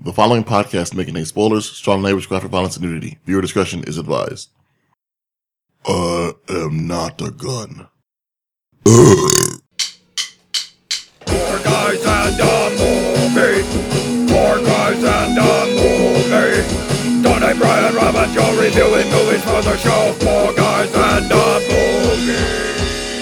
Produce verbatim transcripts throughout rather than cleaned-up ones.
The following podcast may contain spoilers, strong language, graphic violence, and nudity. Viewer discretion is advised. I am not a gun. Four guys and a movie. Four guys and a movie. Tony, Brian, Rob, and Joe reviewing movies for the show. Four guys and a movie.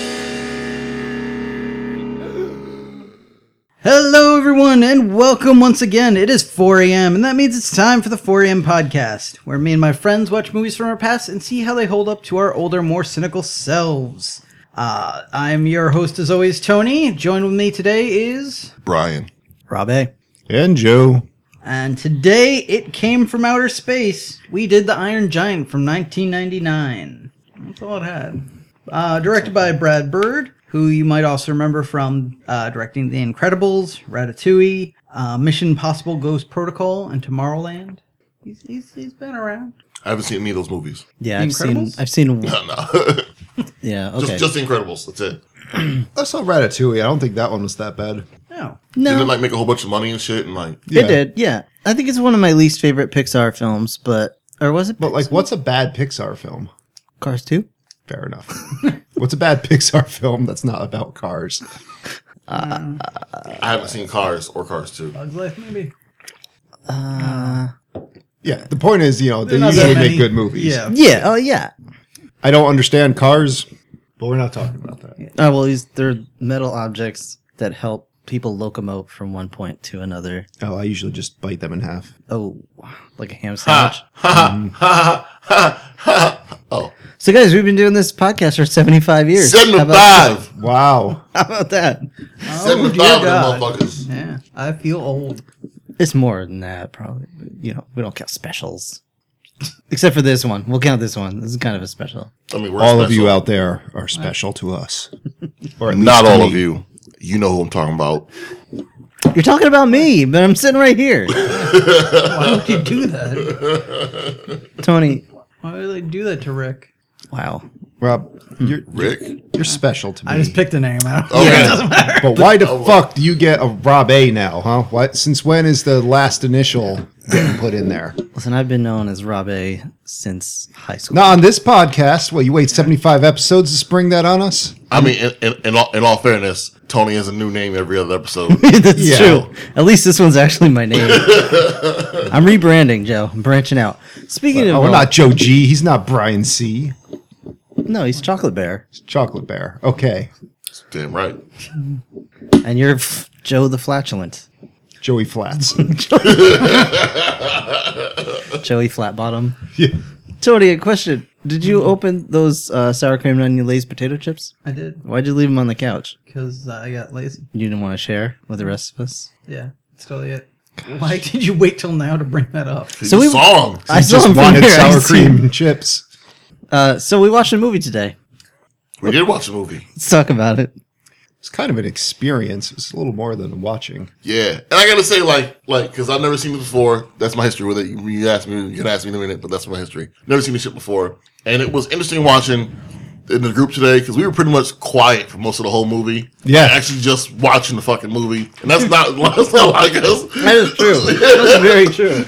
Hello, everyone, and welcome once again. It is four a.m., and that means it's time for the four a.m. podcast, where me and my friends watch movies from our past and see how they hold up to our older, more cynical selves. Uh, I'm your host, as always, Tony. Joined with me today is... Brian. Robbie. And Joe. And today, it came from outer space. We did The Iron Giant from nineteen ninety-nine. That's all it had. Uh, directed by Brad Bird, who you might also remember from uh, directing The Incredibles, Ratatouille, uh, Mission Impossible Ghost Protocol, and Tomorrowland. He's, he's he's been around. I haven't seen any of those movies. Yeah, The I've seen. Incredibles? I've seen. No, no. Yeah, okay. just, just The Incredibles. That's it. I saw Ratatouille. I don't think that one was that bad. No. no, Didn't it, like, make a whole bunch of money and shit? And, like, Yeah. it did. Yeah, I think it's one of my least favorite Pixar films. But or was it? But, like, Pixar? what's a bad Pixar film? Cars two? Fair enough. What's a bad Pixar film that's not about cars? I haven't seen Cars or Cars two. Bug's Life, maybe? Uh, Yeah, the point is, you know, they They're not that usually many. make good movies. Yeah. yeah. Oh, yeah. I don't understand cars, but we're not talking about that. Oh well, these they're metal objects that help people locomote from one point to another. Oh, I usually just bite them in half. Oh, like a ham sandwich. Oh, So, guys, we've been doing this podcast for seventy-five years. How about, seventy-five! Wow. how about that? Oh, seventy-five dear of them God. motherfuckers. Yeah, I feel old. It's more than that, probably. But, you know, we don't count specials. Except for this one. We'll count this one. This is kind of a special. I mean, we're All of special. you out there are special to us. Or at Not least to all me. of you. You know who I'm talking about. You're talking about me, but I'm sitting right here. Why would you do that? Tony. Why would they do that to Rick? Wow. Rob, you're, Rick? you're special to me. I just picked a name out. Okay. It doesn't matter. But why the fuck do you get a Rob A now, huh? What? Since when is the last initial getting put in there? Listen, I've been known as Rob A since high school. Not on this podcast. Well, you wait seventy-five eepisodes to spring that on us? I mean, in, in, in, all, in all fairness, Tony has a new name every other episode. That's Yeah. true. At least this one's actually my name. I'm rebranding, Joe. I'm branching out. Speaking of... Oh, we're not Joe G. He's not Brian C. No, he's Chocolate Bear. It's Chocolate Bear. Okay. Damn right. And you're F- Joe the Flatulent. Joey Flats. Joey Flatbottom. Yeah. Tony, a question. Did you open those uh, sour cream and onion Lay's potato chips? I did, Why'd you leave them on the couch? because uh, I got lazy. You didn't want to share with the rest of us? Yeah, that's totally it. Why did you wait till now to bring that up? So you we- saw him. I He saw just him from wanted here. I sour see cream him. and chips. Uh, so we watched a movie today. We did watch a movie. Let's talk about it. It's kind of an experience. It's a little more than watching. Yeah, and I gotta say, like, like, because I've never seen it before. That's my history with it. You, you asked me, you can ask me in a minute, but that's my history. Never seen this shit before, and it was interesting watching in the group today because we were pretty much quiet for most of the whole movie. Yeah. actually just watching the fucking movie, and that's not that's not like us. That is true. That's very true.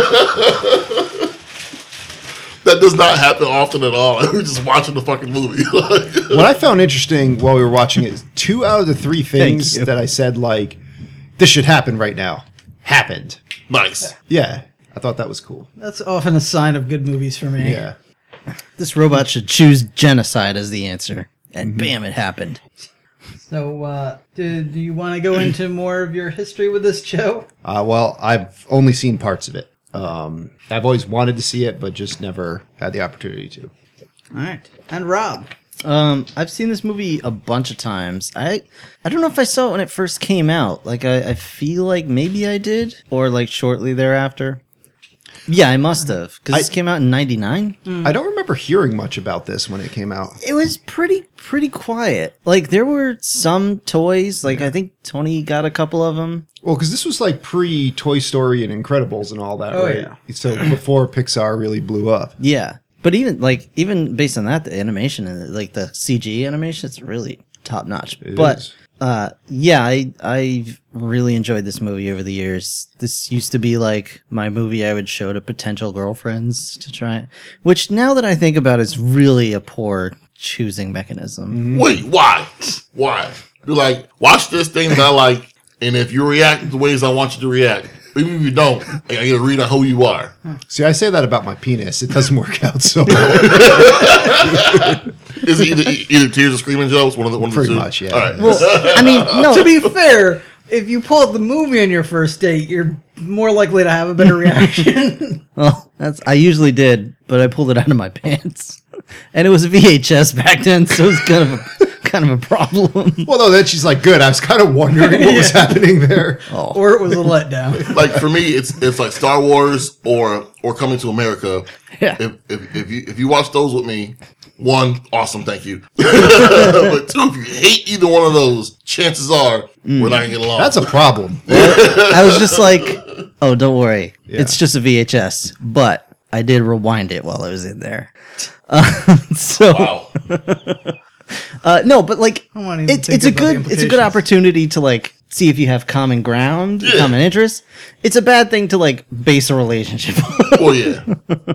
That does not happen often at all. We're just watching the fucking movie. Like, What I found interesting while we were watching it is two out of the three things you. that I said, like, this should happen right now, happened. nice. Yeah. I thought that was cool. That's often a sign of good movies for me. Yeah. This robot should choose genocide as the answer. And bam, it happened. So, uh, do, do you want to go into more of your history with this show? Uh, well, I've only seen parts of it. Um, I've always wanted to see it, but just never had the opportunity to. All right. And Rob. Um, I've seen this movie a bunch of times. I I don't know if I saw it when it first came out. Like, I, I feel like maybe I did. Or, like, shortly thereafter. Yeah, I must have. Because this I- came out in ninety-nine. I don't remember hearing much about this when it came out. It was pretty pretty quiet. Like, there were some toys. Like, I think Tony got a couple of them. Well, because this was like pre Toy Story and Incredibles and all that, Oh, right? yeah. So before Pixar really blew up. Yeah. But even, like, even based on that, the animation, and like, the C G animation, it's really top notch. It But is. Uh, yeah, I I really enjoyed this movie over the years. This used to be like my movie I would show to potential girlfriends to try it, which now that I think about it, is really a poor choosing mechanism. Wait, why? Why? Be like, watch this thing that I like, and if you react the ways I want you to react, even if you don't, I get to read on who you are. See, I say that about my penis. It doesn't work out so Is it either, either Tears or Screaming Jokes? One of the one of the Pretty two? much, yeah. All right. Well, I mean, no. To be fair, if you pull up the movie on your first date, you're more likely to have a better reaction. Well, that's I usually did, but I pulled it out of my pants, and it was a V H S back then, so it was kind of a kind of a problem. Well, no, then she's like, good. I was kind of wondering what was happening there. Oh. Or it was a letdown. Like for me, it's it's like Star Wars or or Coming to America. Yeah. If if if you if you watch those with me, one, awesome, thank you. But two, if you hate either one of those, chances are we're not gonna get along. That's a problem. I was just like, oh, don't worry, it's just a V H S, but I did rewind it while I was in there. Uh, so. wow. Uh, no, but like I won't even it's think it's a about the good it's a good implications. opportunity to like see if you have common ground, Yeah. common interests. It's a bad thing to like base a relationship on. Well, yeah.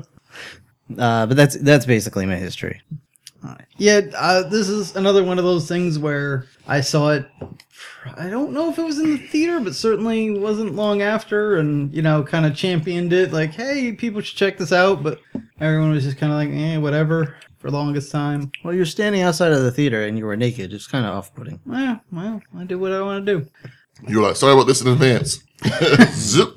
Uh, but that's that's basically my history. Yeah, uh, this is another one of those things where I saw it. I don't know if it was in the theater, but certainly wasn't long after, and you know, kind of championed it. Like, hey, people should check this out. But everyone was just kind of like, eh, whatever. For the longest time. Well, you're standing outside of the theater and you were naked. It's kind of off-putting. Well, well, I do what I want to do. You were like, sorry about this in advance. Zip.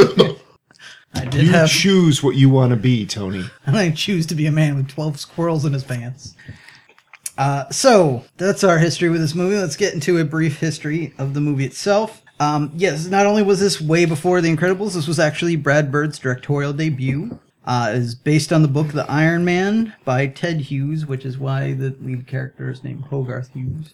I did You have. choose what you want to be, Tony. And I choose to be a man with twelve squirrels in his pants. Uh, so, that's our history with this movie. Let's get into a brief history of the movie itself. Um, yes, not only was this way before The Incredibles, this was actually Brad Bird's directorial debut. Uh, it is based on the book The Iron Man by Ted Hughes, which is why the lead character is named Hogarth Hughes.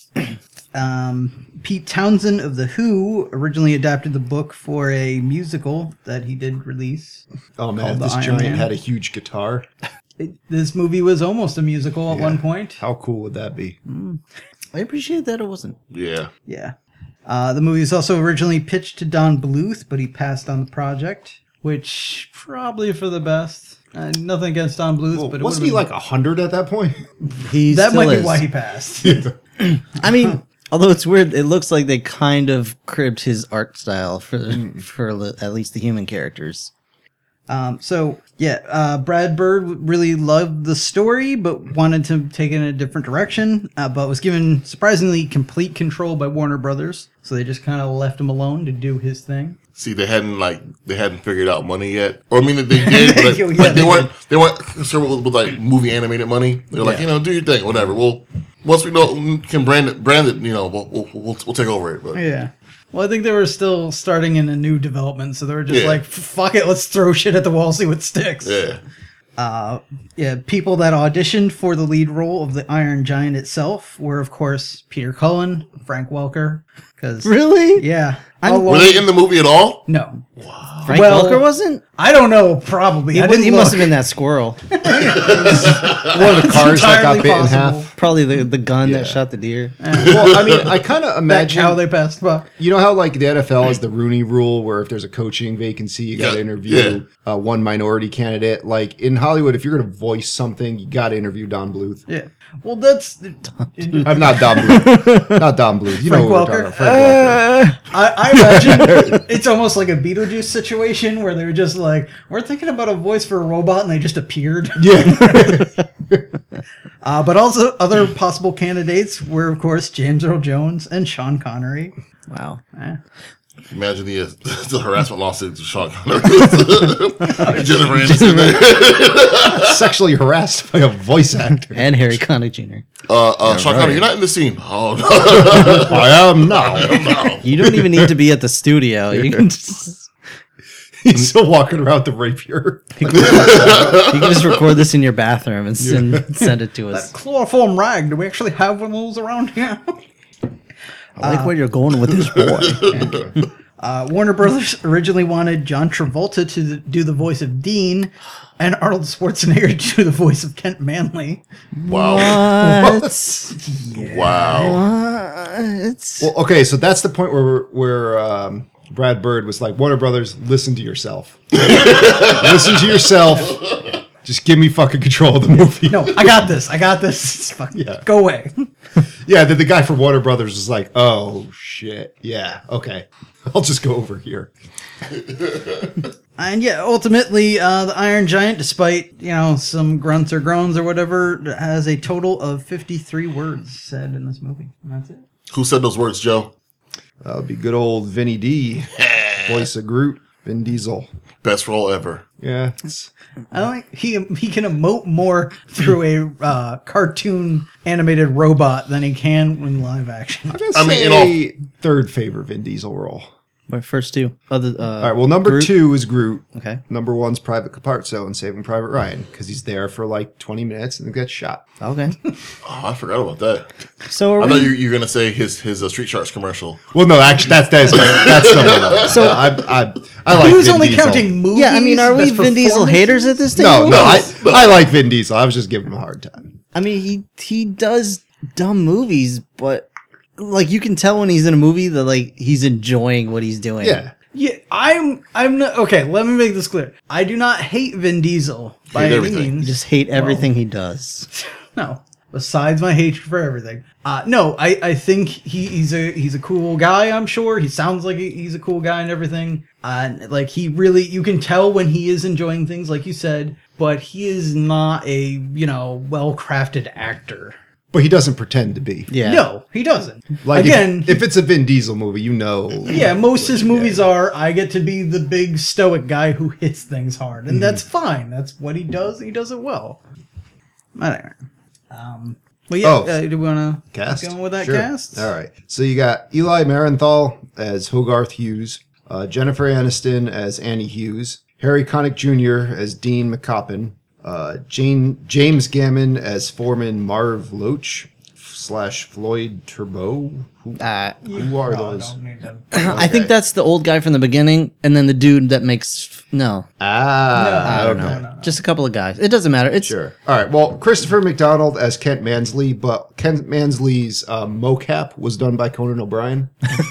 Um, Pete Townsend of The Who originally adapted the book for a musical that he did release. Oh man, Called The this Iron giant Man. had a huge guitar. It, this movie was almost a musical at Yeah. one point. How cool would that be? I appreciate that it wasn't. Yeah. Yeah. Uh, the movie was also originally pitched to Don Bluth, but he passed on the project, which probably for the best. Uh, nothing against Don Bluth, Well, but it wasn't would've he been- like a hundred at that point? He that still might is. be why he passed. I mean, although it's weird, it looks like they kind of cribbed his art style for for li- at least the human characters. Um, so yeah, uh, Brad Bird really loved the story, but wanted to take it in a different direction. Uh, but was given surprisingly complete control by Warner Brothers, so they just kind of left him alone to do his thing. See, they hadn't like they hadn't figured out money yet, or I mean, they did, but like, Yeah, like, they they weren't they weren't concerned with, with like movie animated money. They're like, Yeah. you know, do your thing, whatever. Well, once we know can brand it, brand it, you know, we'll we'll, we'll, we'll take over it. But Yeah. Well, I think they were still starting in a new development, so they were just Yeah. like, "Fuck it, let's throw shit at the wall, see what sticks." yeah, Uh, yeah, people that auditioned for the lead role of the Iron Giant itself were, of course, Peter Cullen, Frank Welker. Because Really? yeah, I'm- along- were they in the movie at all? No, Frank Well- Welker wasn't? I don't know. Probably, He, I wa- didn't he must look. have been that squirrel. One of the cars that got entirely bit in possible. half. Probably the, the gun Yeah. that shot the deer. Well, I mean, I kind of That imagine cow they passed by. You know how like the N F L has the Rooney Rule, where if there's a coaching vacancy, you got to Yeah, interview uh, one minority candidate. Like in Hollywood, if you're going to voice something, you got to interview Don Bluth. Yeah. Well, that's. I'm not Don Bluth, not Don Bluth. You Frank know what Welker? we're talking about. Frank Welker. I, I imagine it's almost like a Beetlejuice situation where they were just like, "We're thinking about a voice for a robot," and they just appeared. Yeah, Uh, but also other possible candidates were, of course, James Earl Jones and Sean Connery. Wow. Eh. Imagine the uh, the harassment lawsuits of Sean Connery, Jennifer Aniston. There. sexually harassed by a voice actor. And Harry Connick Junior Uh, uh, Sean right. Connery, you're not in the scene. Oh no, I am now. no. You don't even need to be at the studio. You can just, He's still walking around the rapier. you can just record this in your bathroom and send, send it to us. Chloroform rag. Do we actually have one of those around here? I like where you're going with this boy. Uh, Warner Brothers originally wanted John Travolta to th- do the voice of Dean and Arnold Schwarzenegger to do the voice of Kent Manley. Wow. What? Wow. What? Well, okay, so that's the point where where um, Brad Bird was like, Warner Brothers, listen to yourself. Listen to yourself. Just give me fucking control of the movie. No, I got this. I got this. Fuck, Yeah. Go away. Yeah, the, the guy from Warner Brothers was like, oh, shit. Yeah, okay. I'll just go over here. And yeah, ultimately, uh, the Iron Giant, despite, you know, some grunts or groans or whatever, has a total of fifty-three words said in this movie. And that's it. Who said those words, Joe? That would be good old Vinny D. Voice of Groot, Vin Diesel. Best role ever. Yeah. it's- I don't think he he can emote more through a uh, cartoon animated robot than he can in live action. I'm gonna I mean, say in third favorite Vin Diesel role. My first two. Other. Uh, All right, well, number Groot? two is Groot. Okay. Number one's Private Caparzo in Saving Private Ryan because he's there for like twenty minutes and then gets shot. Okay. Oh, I forgot about that. So are I we? thought you you were gonna say his his uh, Street Sharks commercial. Well, no, actually, that's that's that's number one. So I I I like. He was Vin only Diesel. counting movies. yeah, I mean, are we best Vin Diesel performances? haters at this No, table? no, I I like Vin Diesel. I was just giving him a hard time. I mean, he he does dumb movies, but like you can tell when he's in a movie that like he's enjoying what he's doing. Yeah. Yeah, I'm. I'm not. Okay, let me make this clear. I do not hate Vin Diesel by Hate any everything. You means. just hate everything he does. No. Besides my hatred for everything. Uh, no, I, I think he, he's a he's a cool guy, I'm sure. He sounds like he- he's a cool guy and everything. Uh, like, he really, you can tell when he is enjoying things, like you said, but he is not a, you know, well-crafted actor. But he doesn't pretend to be. Yeah. No, he doesn't. Like Again, if, if it's a Vin Diesel movie, you know. yeah, most of his movies are, I get to be the big stoic guy who hits things hard. And that's fine. That's what he does. He does it well. Anyway. Um, but yeah, Oh. uh, do we want to Cast? go with that Sure. cast? All right. So you got Eli Marenthal as Hogarth Hughes, uh, Jennifer Aniston as Annie Hughes, Harry Connick Junior as Dean McCoppin, uh, Jane James Gammon as Foreman Marv Loach slash Floyd Turbo. Who, Uh, who are Oh, those? don't need to- I think that's the old guy from the beginning, and then the dude that makes no. Ah, I don't okay. know. Just a couple of guys. It doesn't matter. It's Sure. All right. Well, Christopher McDonald as Kent Mansley, but Kent Mansley's uh, mocap was done by Conan O'Brien.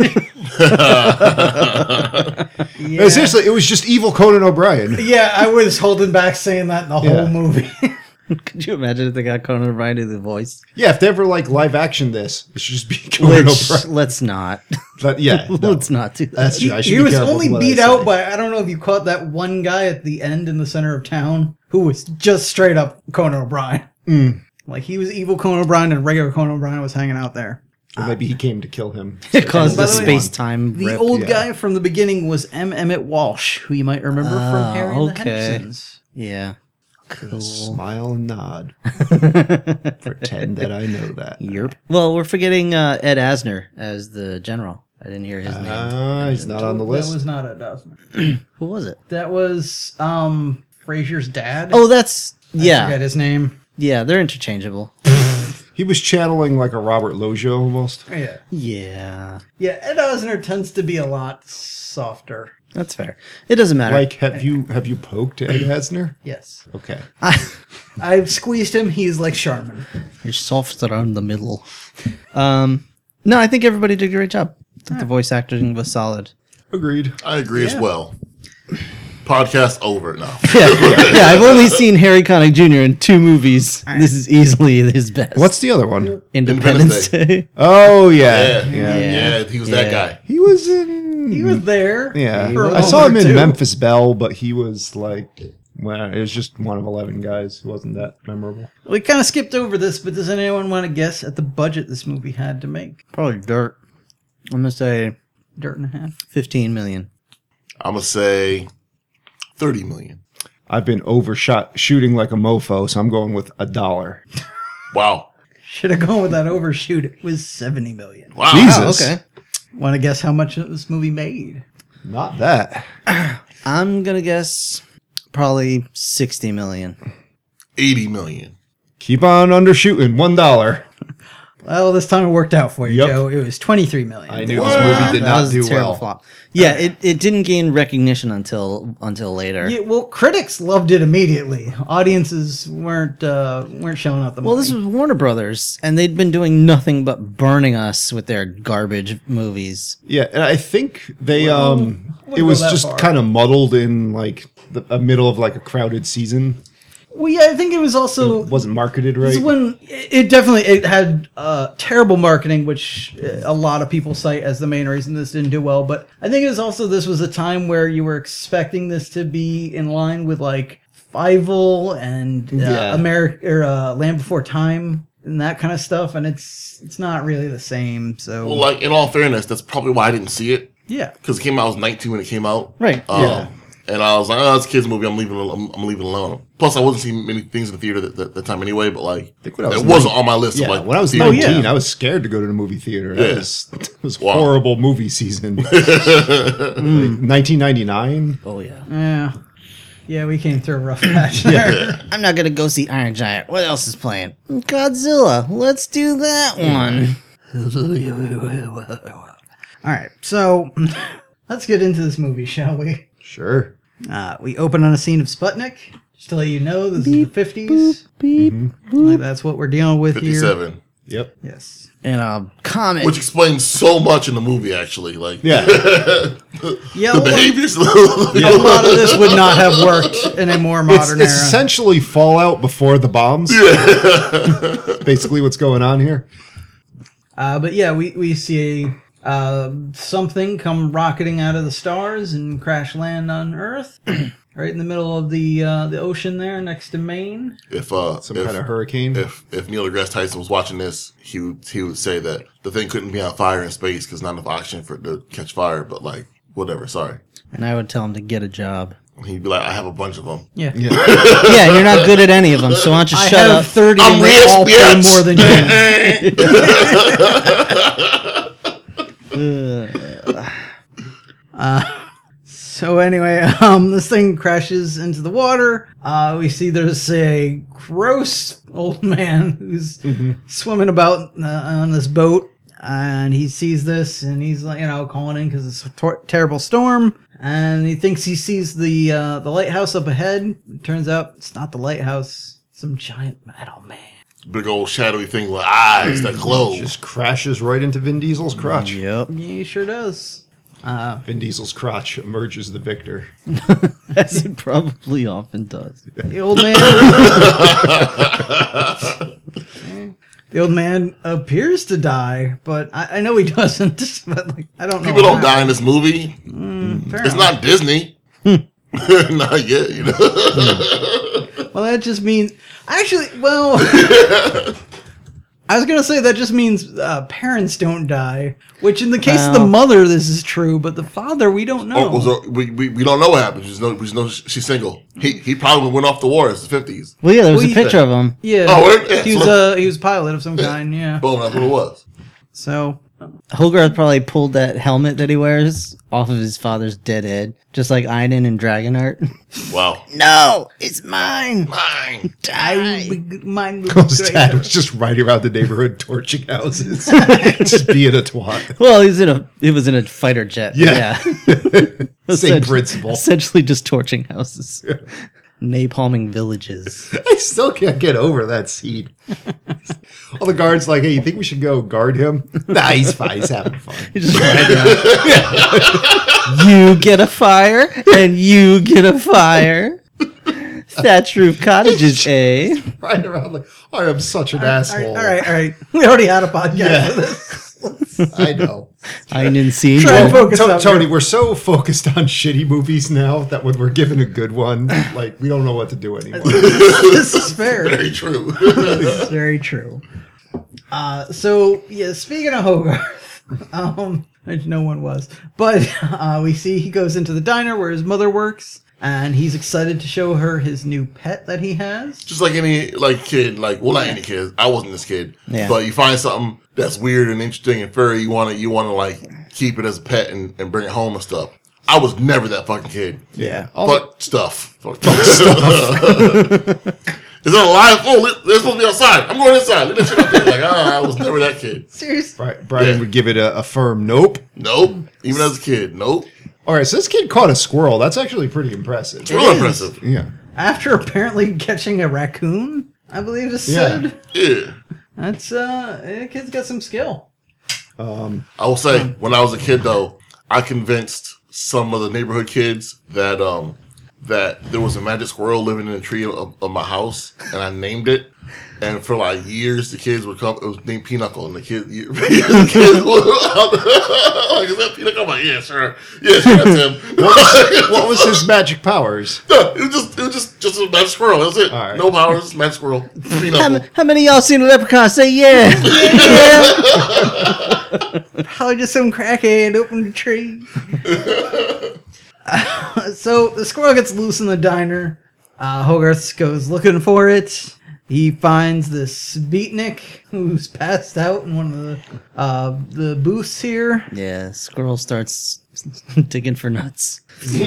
Yeah. Seriously, it was just evil Conan O'Brien. Yeah, I was holding back saying that the Yeah. whole movie. Could you imagine if they got Conan O'Brien to do the voice? Yeah, if they ever like live action this, it should just be Conan Which O'Brien. let's not. But yeah, no, Let's not do that. that's he true. I should he be was careful only with what I beat say. out by, I don't know if you caught that one guy at the end in the center of town who was just straight up Conan O'Brien. Mm. Like, he was evil Conan O'Brien and regular Conan O'Brien was hanging out there. Or maybe he came to kill him. It caused By the the way, space time. The rip. old yeah. guy from the beginning was M. Emmett Walsh, who you might remember Ah, from Harry and the okay. Hendersons. Yeah. Cool. Smile and nod. Pretend that I know that. Yerp. Well, we're forgetting uh, Ed Asner as the general. I didn't hear his name. Ah, he's not on the That list. was not a dozen. Who was it? That was um Frasier's dad. Oh, that's I forget yeah, his name. yeah. They're interchangeable. He was channeling like a Robert Loggia almost. Yeah. Yeah, Yeah, Ed Asner tends to be a lot softer. that's fair. It doesn't matter. Like, have you have you poked Ed Asner? Yes. Okay. I've squeezed him. He's like Charmin. You're soft around the middle. Um, no, I think everybody did a great job. I think the voice acting was solid. Agreed. I agree as Yeah. well. Podcast over now. Yeah, yeah, yeah. I've only seen Harry Connick Junior in two movies. This is easily his best. What's the other one? Independence Independence Day? Oh yeah. Yeah, Yeah. yeah, Yeah. he was Yeah. that guy. He was in. He was there. Yeah, for a I saw him moment in or two. Memphis Belle, but he was like, well, it was just one of eleven guys who wasn't that memorable. We kind of skipped over this, but does anyone want to guess at the budget this movie had to make? Probably dirt. I'm gonna say Dirt and a half. fifteen million. I'm gonna say thirty million. I've been overshot shooting like a mofo, so I'm going with a dollar. Wow. Should have gone with that overshoot. It was seventy million. Wow. Jesus. Okay. Want to guess how much this movie made? Not that. I'm gonna guess probably sixty million. eighty million. Keep on undershooting. One dollar. Well, this time it worked out for you, Yep. Joe. It was twenty-three million. I knew this movie did That not was a do terrible well. flop. Yeah, it, it didn't gain recognition until until later. Yeah, well, critics loved it immediately. Audiences weren't uh, weren't showing up the Well, money. this was Warner Brothers, and they'd been doing nothing but burning us with their garbage movies. Yeah, and I think they um wouldn't it go was that just far. kind of muddled in like the a middle of like a crowded season. Well, yeah, I think it was also It wasn't marketed this right. is when it it definitely it had uh, terrible marketing, which uh, a lot of people cite as the main reason this didn't do well. But I think it was also this was a time where you were expecting this to be in line with like Fievel and uh, Yeah. America or uh, Land Before Time and that kind of stuff, and it's it's not really the same. So Well, like in all fairness, that's probably why I didn't see it yeah, because it came out. I was nineteen when it came out. Right. Um, Yeah. And I was like, oh, it's a kids' movie. I'm leaving. I'm, I'm leaving it alone. Plus, I wasn't seeing many things in the theater that, that, that time anyway. But like, think when I was it wasn't on my list. yeah, of, like, when I was theater- nineteen, yeah. I was scared to go to the movie theater. Yeah. That was it was Wow. horrible movie season. like nineteen ninety-nine. Oh yeah. yeah, yeah. We came through a rough patch there. I'm not gonna go see Iron Giant. What else is playing? Godzilla. Let's do that one. All right, so let's get into this movie, shall we? Sure. Uh, we open on a scene of Sputnik. Just to let you know, this is the fifties. Like, that's what we're dealing with here. fifty-seven, Yep. Yes. In a comic. which explains so much in the movie. Actually, like Yeah. Yeah, the well, behaviors. a lot of this would not have worked in a more It's, modern it's era. essentially Fallout before the bombs. Basically, what's going on here. Uh, but yeah, we, we see uh, something come rocketing out of the stars and crash land on Earth, right in the middle of the uh, the ocean there, next to Maine. if uh, Some if, kind of hurricane. if if Neil deGrasse Tyson was watching this, he would he would say that the thing couldn't be on fire in space because not enough oxygen for it to catch fire. But like, whatever. Sorry. And I would tell him to get a job. He'd be like, I have a bunch of them. Yeah. Yeah, you're not good at any of them, so why don't you I shut have up? thirty I'm and they all the pay S B S. more than you. Uh, so anyway, um, this thing crashes into the water. Uh, we see there's a gross old man who's swimming about uh, on this boat, and he sees this, and he's like, you know, calling in because it's a tor- terrible storm, and he thinks he sees the uh, the lighthouse up ahead. It turns out it's not the lighthouse; some giant metal man. Big old shadowy thing with eyes that glow. Just crashes right into Vin Diesel's crotch. Yep. Yeah, he sure does. Uh, Vin Diesel's crotch emerges the victor. As it probably often does. The old man. the old man appears to die, but I, I know he doesn't. But like, I don't know. People don't how. die in this movie. Fair It's enough. not Disney. Not yet, you know. Well, that just means actually. Well, I was gonna say that just means uh, parents don't die. Which, in the case of the Well- mother, this is true, but the father, we don't know. Oh, so we, we we don't know what happened. We just know, we just know she's single. He he probably went off the war. It's the fifties. Well, yeah, there was Well, a picture of him. yeah, Oh, where- yeah, he was so- a he was a pilot of some kind. Yeah. Boom, that's what it was. So Hogarth probably pulled that helmet that he wears off of his father's dead head, just like Iden in Dragonheart. Wow. No, it's mine. Mine. I would- mine would be His great. dad was just riding around the neighborhood torching houses. Just being a twat. Well, he's in a. It was in a fighter jet. Yeah. Yeah. Same Essentially- principle. Essentially, just torching houses, napalming villages. I still can't get over that scene. All the guards like, hey, you think we should go guard him? Nah, he's fine. He's having fun. You just ride around. You get a fire, and you get a fire. Thatch roof cottages, eh? Riding around like, I am such an asshole. All right, all right. We already had a podcast Yeah. for this. I know. I didn't see Try and you. focus To- on Tony, your- we're so focused on shitty movies now that when we're given a good one, like, we don't know what to do anymore. This is fair. Very true. This is very true. Uh, so yeah, speaking of Hogarth, um, which no one was, but uh, we see he goes into the diner where his mother works, and he's excited to show her his new pet that he has. Just like any like kid, like well, not any kid. I wasn't this kid, Yeah. but you find something that's weird and interesting and furry. You want to you want to like keep it as a pet and, and bring it home and stuff. I was never that fucking kid. Yeah. Fuck stuff. Fuck, fuck stuff. Is that a lie? Oh, they're supposed to be outside. I'm going inside. Leave that shit out there. Like, ah, I was never that kid. Seriously. Bri- Brian Yeah. would give it a, a firm nope. Nope. Even as a kid, nope. All right, so this kid caught a squirrel. That's actually pretty impressive. It's real impressive. Yeah. After apparently catching a raccoon, I believe it's Yeah. said. Yeah. That's, uh, the kid's got some skill. Um, I will say, when I was a kid, though, I convinced some of the neighborhood kids that um that there was a magic squirrel living in a tree of, of my house, and I named it. And for like years, the kids would come. It was named Pinochle, and the kids, the kids would like, "Is that Pinochle?" I'm like, "Yeah, sure, yeah, sure, that's him." what was his magic powers? No, it was just, it was just, just a magic squirrel. That's it. All right. No powers, magic squirrel. How, Pinochle. m- how many of y'all seen a leprechaun? Say yeah. yeah. Probably just some crackhead opened the tree. So the squirrel gets loose in the diner. Uh, Hogarth goes looking for it. He finds this beatnik who's passed out in one of the uh, the booths here. Yeah, squirrel starts digging for nuts.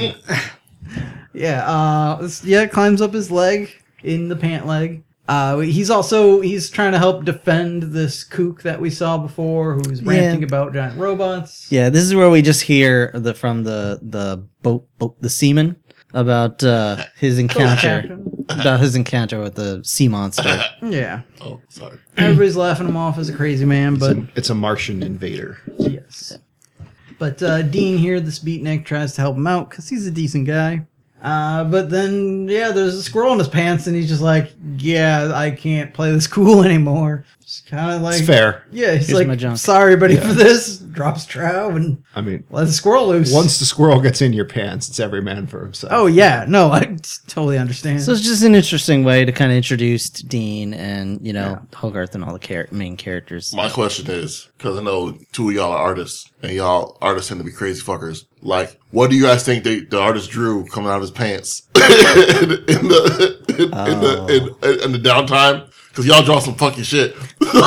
Yeah, uh, this- yeah, climbs up his leg in the pant leg. Uh, he's also he's trying to help defend this kook that we saw before, who's Yeah. ranting about giant robots. Yeah, this is where we just hear the from the the boat, boat the seaman about uh, his encounter Captain. about his encounter with the sea monster. Yeah, Oh, sorry. everybody's laughing him off as a crazy man, but It's a Martian invader. yes. But uh, Dean here, this beatnik, tries to help him out because he's a decent guy. Uh, but then, yeah, there's a squirrel in his pants, and he's just like, "Yeah, I can't play this cool anymore." It's kind of like, It's fair. yeah, he's Here's my like, junk. "Sorry, buddy, for this." Drops trow and I mean, lets the squirrel loose. once the squirrel gets in your pants, it's every man for himself. Oh yeah, no, I totally understand. So it's just an interesting way to kind of introduce Dean and you know Hogarth and all the char- main characters. My question is, because I know two of y'all are artists, and y'all artists tend to be crazy fuckers. Like, what do you guys think they, the artist drew coming out of his pants in, in the in, in the in, in the downtime? Because y'all draw some fucking shit.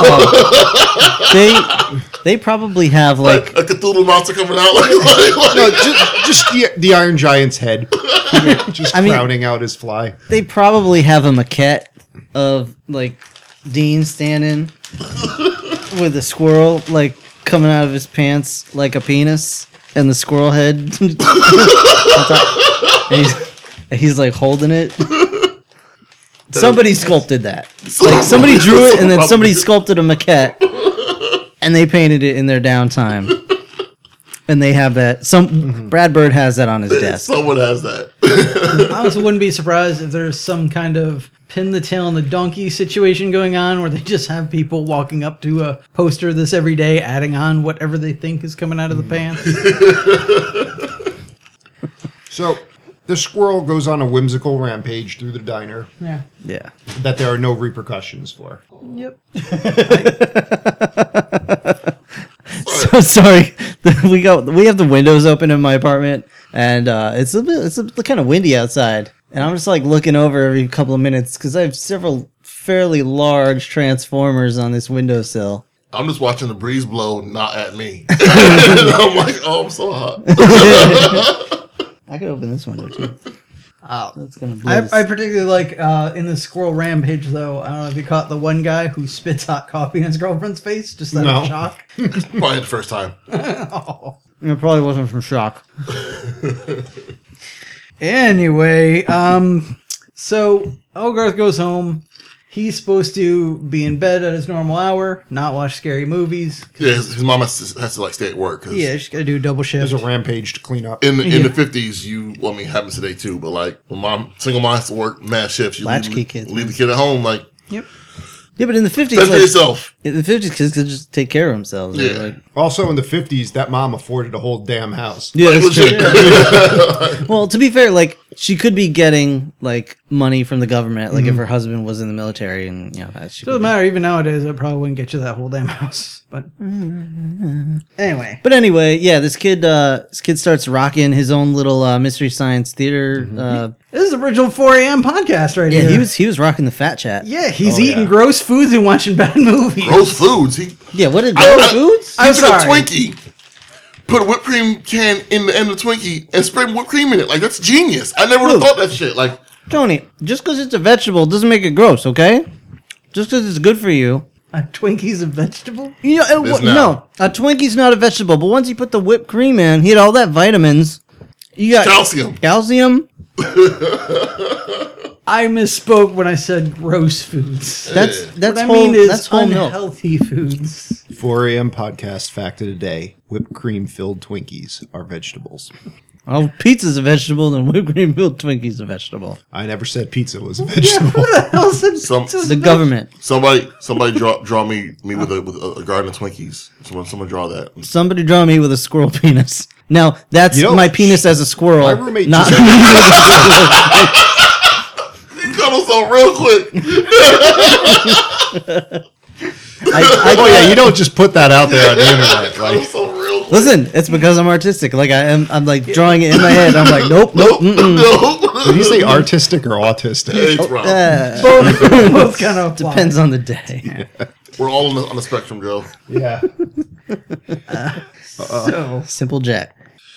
They they probably have like Like a Cthulhu monster coming out. Like, like, like No, just, just the, the Iron Giant's head, just I mean- crowning out his fly. they probably have a maquette of like Dean standing with a squirrel like coming out of his pants like a penis and the squirrel head and he's, and he's like holding it. Somebody sculpted that. Like somebody drew it and then somebody sculpted a maquette and they painted it in their downtime. And they have that. Some Brad Bird has that on his desk. Someone has that. I also wouldn't be surprised if there's some kind of pin the tail on the donkey situation going on where they just have people walking up to a poster this every day, adding on whatever they think is coming out of the pants. So the squirrel goes on a whimsical rampage through the diner Yeah. Yeah. that there are no repercussions for. Yep. So sorry. We go. We have the windows open in my apartment, and uh, it's a bit. It's a, kind of windy outside, and I'm just like looking over every couple of minutes because I have several fairly large transformers on this windowsill. I'm just watching the breeze blow, not at me. And I'm like, oh, I'm so hot. I could open this window too. Oh. That's gonna blow. I, this- I particularly like uh, in the squirrel rampage, though. I don't know if you caught the one guy who spits hot coffee in his girlfriend's face just out No. of shock. Probably the first time. Oh. It probably wasn't from shock. Anyway, um, so Hogarth goes home. He's supposed to be in bed at his normal hour, not watch scary movies. Yeah, his, his mom has to, has to like stay at work. 'Cause Yeah, she's got to do a double shift. There's a rampage to clean up. in the in Yeah. the fifties, you well, I mean, happens today too. But like, when mom single mom has to work mad shifts, you Latchkey leave, kids, leave man. the kid at home. Like, Yep. Yeah, but in the fifties, fend for like, yourself. in the fifties, kids could just take care of themselves. They were Yeah. Like, Also in the fifties, that mom afforded a whole damn house. yeah, Like, that's true. legit. Well, to be fair, like she could be getting like money from the government, like if her husband was in the military, and you know, that she Doesn't could- matter. Even nowadays, it probably wouldn't get you that whole damn house. But anyway, But anyway, yeah, this kid, uh, this kid starts rocking his own little uh, mystery science theater. Uh, this is the original four a.m. podcast right yeah, here. he was he was rocking the fat chat. Yeah, he's Oh, eating yeah. gross foods and watching bad movies. Gross foods. He yeah. What did I- those I- foods? I'm he took a sorry. Twinkie, put a whipped cream can in the end of the Twinkie, and sprayed whipped cream in it. Like, that's genius. I never would have thought that shit. Like, Tony, just because it's a vegetable doesn't make it gross, okay? Just because it's good for you. A Twinkie's a vegetable? You know, It is it, now. no, a Twinkie's not a vegetable, but once you put the whipped cream in, you get all that vitamins. You got Calcium. calcium. I misspoke when I said gross foods. That's that's what I whole, mean is that's whole milk. unhealthy foods. four a.m. podcast fact of the day: whipped cream filled Twinkies are vegetables. Oh, pizza's a vegetable, and whipped cream filled Twinkie's a vegetable. I never said pizza was a vegetable. Who the hell said Some- pizza's The a veg- government. Somebody, somebody draw draw me me with a with a, a garden of Twinkies. Someone, someone draw that. Somebody draw me with a squirrel penis. Now that's You know, my penis as a squirrel. my roommate not just- me with a squirrel. You cut us off real quick. I, I, Oh yeah, you don't just put that out there on the internet. Cut Like, us off real quick. Listen, it's because I'm artistic. Like I am, I'm like drawing it in my head. I'm like, nope, nope. Mm-mm. No. did you say artistic or autistic? It's wrong. Uh, Both, both kind of apply. depends on the day. We're all on the, on the spectrum, Joe. Yeah. So, Simple Jack.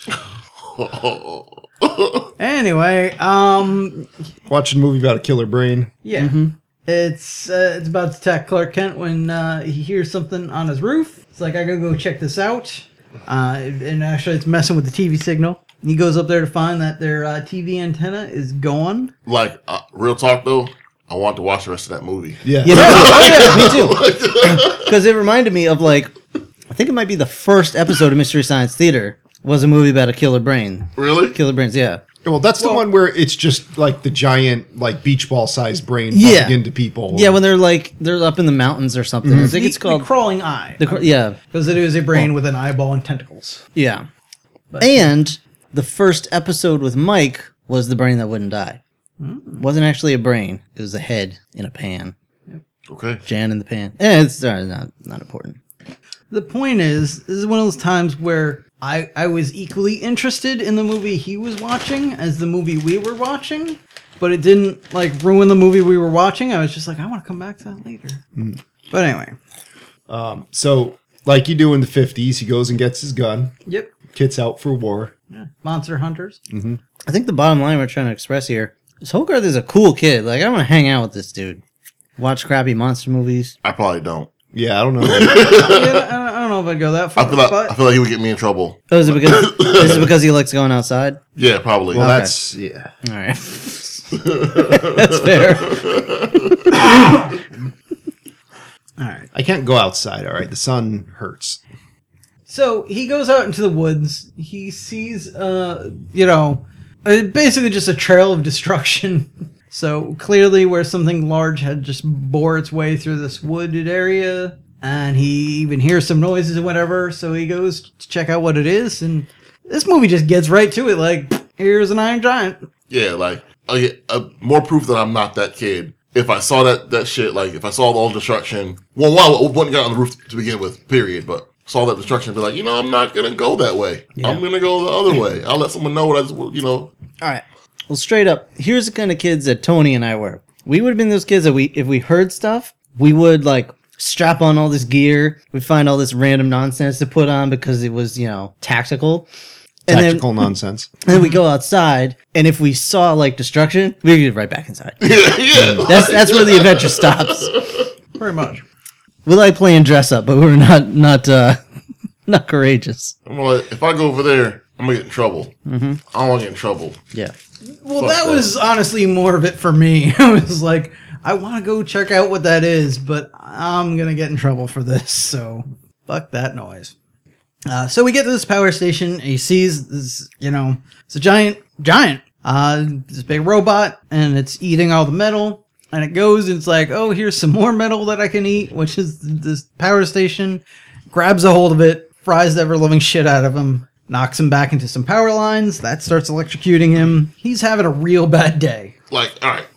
anyway, um, Watching a movie about a killer brain. yeah. It's uh, it's about to attack Clark Kent when uh, he hears something on his roof. It's like, I gotta go check this out. Uh, and actually, it's messing with the T V signal. He goes up there to find that their uh, T V antenna is gone. Like, uh, real talk though, I want to watch the rest of that movie. Yeah. Yeah, me too. Oh, yeah, me too. Because it reminded me of like, I think it might be the first episode of Mystery Science Theater was a movie about a killer brain. Really? Killer brains, yeah. Well, that's the Well- one where it's just like the giant, like beach ball sized brain Yeah. bumping into people. Yeah, when they're like they're up in the mountains or something. I think it's The- called the crawling eye. the cr- yeah, Because it is a brain with an eyeball and tentacles. yeah. But- And the first episode with Mike was the brain that wouldn't die. Wasn't actually a brain; it was a head in a pan. Okay. Jan in the pan. Eh, it's uh, not not important. The point is, this is one of those times where I, I was equally interested in the movie he was watching as the movie we were watching, but it didn't like ruin the movie we were watching. I was just like, I want to come back to that later. But anyway, Um, so, like you do in the fifties, he goes and gets his gun, yep, kit's out for war. Monster Hunters. I think the bottom line we're trying to express here is Hogarth is a cool kid. Like I want to hang out with this dude, watch crappy monster movies. I probably don't. Yeah, I don't know. yeah, I, I don't know if I'd go that far, I feel like but I feel like he would get me in trouble. Oh, is it because is it because he likes going outside? Yeah, probably. Well, Okay. that's, yeah. All right, that's fair. all right. I can't go outside, all right? The sun hurts. So he goes out into the woods. He sees, uh, you know, uh, basically just a trail of destruction. So clearly, where something large had just bore its way through this wooded area, and he even hears some noises and whatever. So he goes to check out what it is, and this movie just gets right to it. Like, here's an Iron Giant. Yeah, like I get uh, more proof that I'm not that kid. If I saw that that shit, like if I saw all the destruction, well, one, I wouldn't get on the roof to begin with, period. But saw that destruction, be like, you know, I'm not gonna go that way. I'm gonna go the other way. I'll let someone know what I, just, you know. All right. Well, straight up, here's the kind of kids that Tony and I were. We would have been those kids that we, if we heard stuff, we would like strap on all this gear. We'd find all this random nonsense to put on because it was, you know, tactical. And Tactical nonsense. then, then we go outside, and if we saw like destruction, we get right back inside. Yeah, yeah. That's that's where the adventure stops. Pretty much. We like playing dress up, but we're not not uh, not courageous. I'm like, if I go over there, I'm gonna get in trouble. Mm-hmm. I don't want to get in trouble. Yeah. Well, Fuck that that. was honestly more of it for me. I was like, I want to go check out what that is, but I'm going to get in trouble for this, so fuck that noise. Uh, so we get to this power station, and he sees this, you know, it's a giant, giant, uh, this big robot, and it's eating all the metal, and it goes, and it's like, oh, here's some more metal that I can eat, which is this power station, grabs a hold of it, fries the ever-living shit out of him, knocks him back into some power lines. That starts electrocuting him. He's having a real bad day. Like, all right.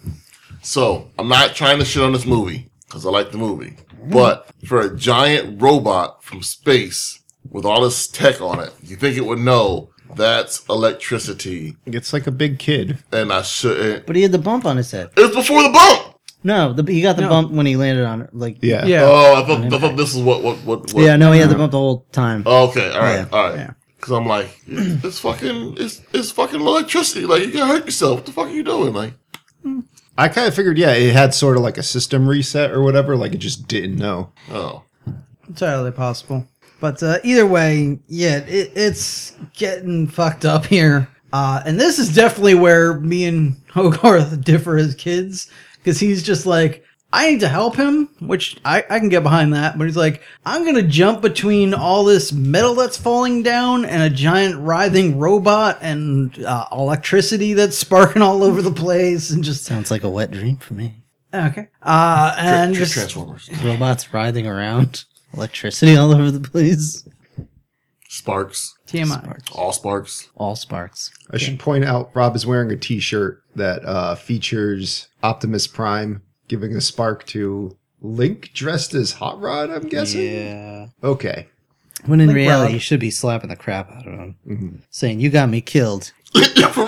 So I'm not trying to shit on this movie because I like the movie, but for a giant robot from space with all this tech on it, you think it would know that's electricity? It's like a big kid. And I shouldn't. But he had the bump on his head. It was before the bump. No, the, he got the No. bump when he landed on it. Like Yeah. Yeah. Oh, I thought, I thought this is what what what. what yeah, no, he had the bump the whole time. Oh, okay, all right, Yeah. all right. Yeah. Because I'm like, it's fucking, it's it's fucking electricity. Like you can hurt yourself. What the fuck are you doing? Like, I kind of figured, yeah, it had sort of like a system reset or whatever. Like it just didn't know. Oh. Entirely possible. But uh, either way, yeah, it, it's getting fucked up here. Uh, and this is definitely where me and Hogarth differ as kids. Because he's just like, I need to help him, which I, I can get behind that. But he's like, I'm going to jump between all this metal that's falling down and a giant writhing robot and uh, electricity that's sparking all over the place. And just, Sounds like a wet dream for me. okay. Uh, and Tra- just, Transformers. Robots writhing around, electricity all over the place. Sparks. T M I. Sparks. All sparks. All sparks. I should point out Rob is wearing a T-shirt that uh, features Optimus Prime giving a spark to Link dressed as Hot Rod, I'm guessing? Yeah. Okay. When in Like reality, Rob. you should be slapping the crap out of him. Saying, you got me killed. For real.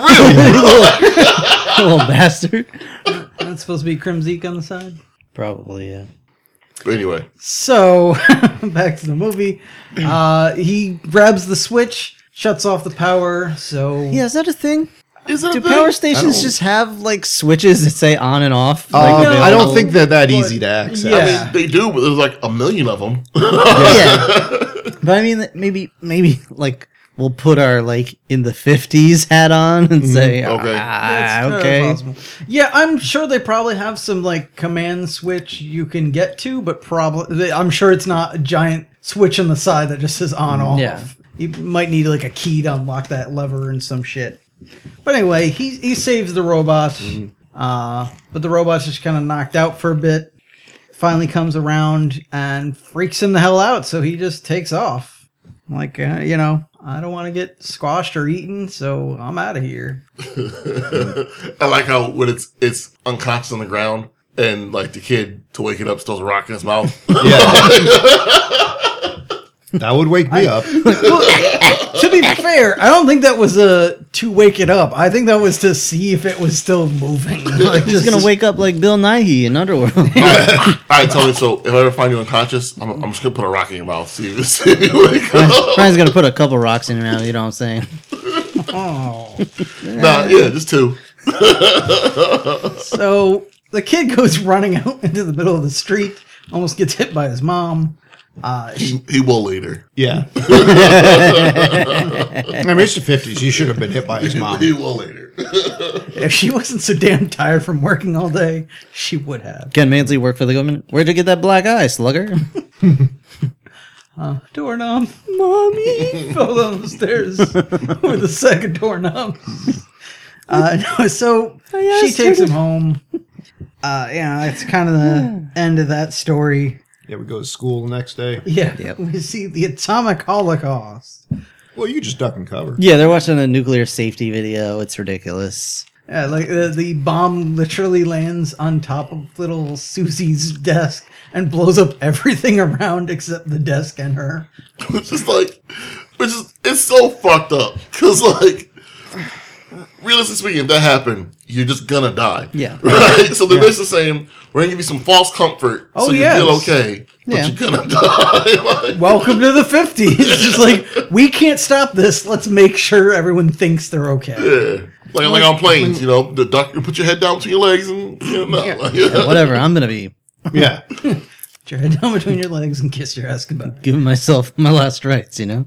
Little bastard. That's supposed to be Crimzeek on the side. Probably, yeah. But anyway. So, back to the movie. Uh, he grabs the switch, shuts off the power, so... Yeah, is that a thing? Is it Do a thing? power I stations don't- just have, like, switches that say on and off? Uh, like, I don't available? think they're that easy to access. Yeah. I mean, they do, but there's like a million of them. Yeah. But I mean, maybe, maybe, like, we'll put our, like, in the fifties hat on and say, Okay. ah, That's okay. possible. Yeah, I'm sure they probably have some like command switch you can get to, but probably I'm sure it's not a giant switch on the side that just says on off. Yeah. You might need like a key to unlock that lever and some shit. But anyway, he he saves the robot, uh, but the robot's just kind of knocked out for a bit. Finally comes around and freaks him the hell out, so he just takes off. Like, uh, you know, I don't want to get squashed or eaten, so I'm out of here. I like how when it's it's unconscious on the ground and like the kid to wake it up still has a rock in his mouth. Yeah. That would wake me up. To be fair, I don't think that was uh, to wake it up. I think that was to see if it was still moving. Like, He's gonna wake up like Bill Nighy in Underworld. All right, tell me. So if I ever find you unconscious, I'm, I'm just gonna put a rock in your mouth. See if see if you wake up. Brian's gonna put a couple rocks in your mouth, you know what I'm saying? Oh. Nah, yeah, just two. So the kid goes running out into the middle of the street, almost gets hit by his mom. Uh, He, he will later. Yeah. I mean, it's the fifties. He should have been hit by his mom. He will later. if she wasn't so damn tired from working all day, she would have. Ken Mansley worked for the government. Where'd you get that black eye, slugger? Uh, doorknob, mommy, fell down the stairs with the second doorknob. Uh, no, so she takes him home. Uh, yeah, it's kind of the end of that story. Yeah, we go to school the next day. Yeah, Yep. we see the atomic holocaust. Well, you just duck and cover. Yeah, they're watching a nuclear safety video. It's ridiculous. Yeah, like the, the bomb literally lands on top of little Susie's desk and blows up everything around except the desk and her. It's just like, which is it's so fucked up because like, realistically speaking, if that happened, you're just gonna die. Yeah. Right. So they're basically saying we're gonna give you some false comfort, Oh, so you yes. feel okay, but Yeah. you're gonna die. Like, Welcome to the fifties. It's just like, we can't stop this. Let's make sure everyone thinks they're okay. yeah. Like, like on planes, you know, the doctor put your head down between your legs and you know, like, Yeah, whatever, I'm gonna be Yeah. Put your head down between your legs and kiss your ass goodbye. giving myself my last rites, you know?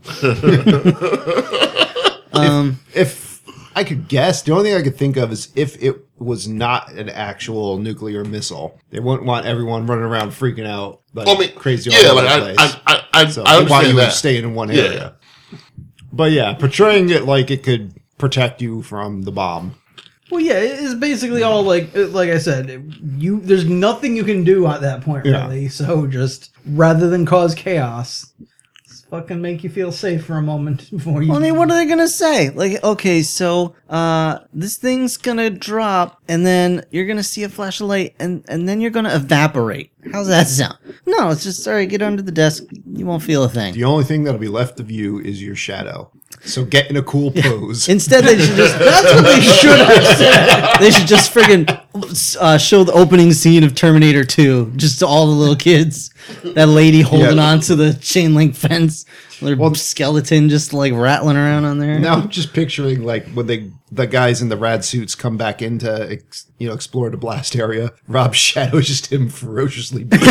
um, If I could guess, the only thing I could think of is if it was not an actual nuclear missile, they wouldn't want everyone running around freaking out like I mean, crazy yeah, all over like the I, place. I, I, I, So I they want understand you that. staying in one Yeah. area. But yeah, portraying it like it could protect you from the bomb. Well, yeah, it's basically all like, like I said, you. There's nothing you can do at that point, Yeah. really. So just rather than cause chaos, just fucking make you feel safe for a moment before you. well, I mean, what are they gonna say? Like, okay, so uh, this thing's gonna drop, and then you're gonna see a flash of light, and and then you're gonna evaporate. How's that sound? No, it's just sorry. Get under the desk. You won't feel a thing. The only thing that'll be left of you is your shadow. So get in a cool pose. Instead, they should just That's what they should have said. they should just friggin' uh, show the opening scene of Terminator two, just to all the little kids. That lady holding Yeah. on to the chain link fence, their Well- skeleton just like rattling around on there. Now I'm just picturing like when they the guys in the rad suits come back in to ex, you know explore the blast area. Rob Shadow is just him ferociously. They're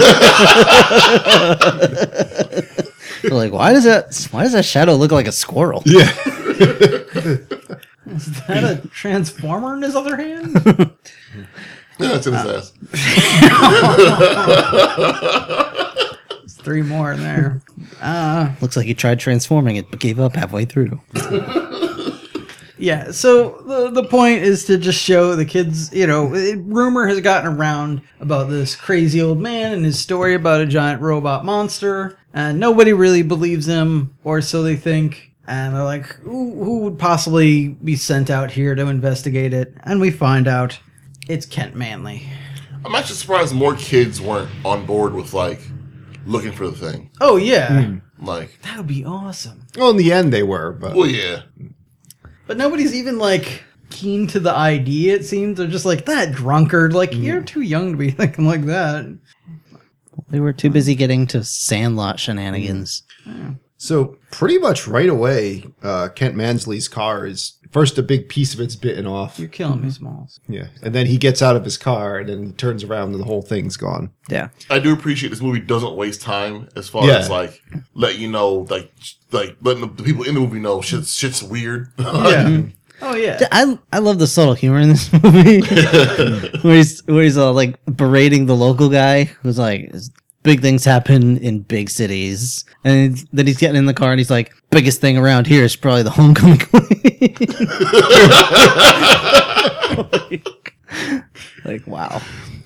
like, why does that? Why does that shadow look like a squirrel? yeah. Is that a transformer in his other hand? Yeah, it's in his ass. There's three more in there. Uh, Looks like he tried transforming it, but gave up halfway through. yeah, so the, the point is to just show the kids, you know, it, rumor has gotten around about this crazy old man and his story about a giant robot monster, and nobody really believes him, or so they think. And they're like, who, who would possibly be sent out here to investigate it? And we find out it's Kent Manley. I'm actually surprised more kids weren't on board with like looking for the thing. Oh, yeah. Like, That would be awesome. Well, in the end they were, but well, yeah. But nobody's even, like, keen to the idea, it seems. They're just like, that drunkard. Like, you're too young to be thinking like that. They were too busy getting to Sandlot shenanigans. so pretty much right away, uh, Kent Mansley's car is first a big piece of it's bitten off. You're killing me, Smalls. Yeah, and then he gets out of his car and then he turns around and the whole thing's gone. Yeah. I do appreciate this movie doesn't waste time as far Yeah. as like let you know like like letting the, the people in the movie know shit's shit's weird. Yeah. Oh, yeah. I I love the subtle humor in this movie, where he's where he's uh, like berating the local guy who's like, big things happen in big cities, and then he's getting in the car and he's like, biggest thing around here is probably the homecoming queen. Like, wow.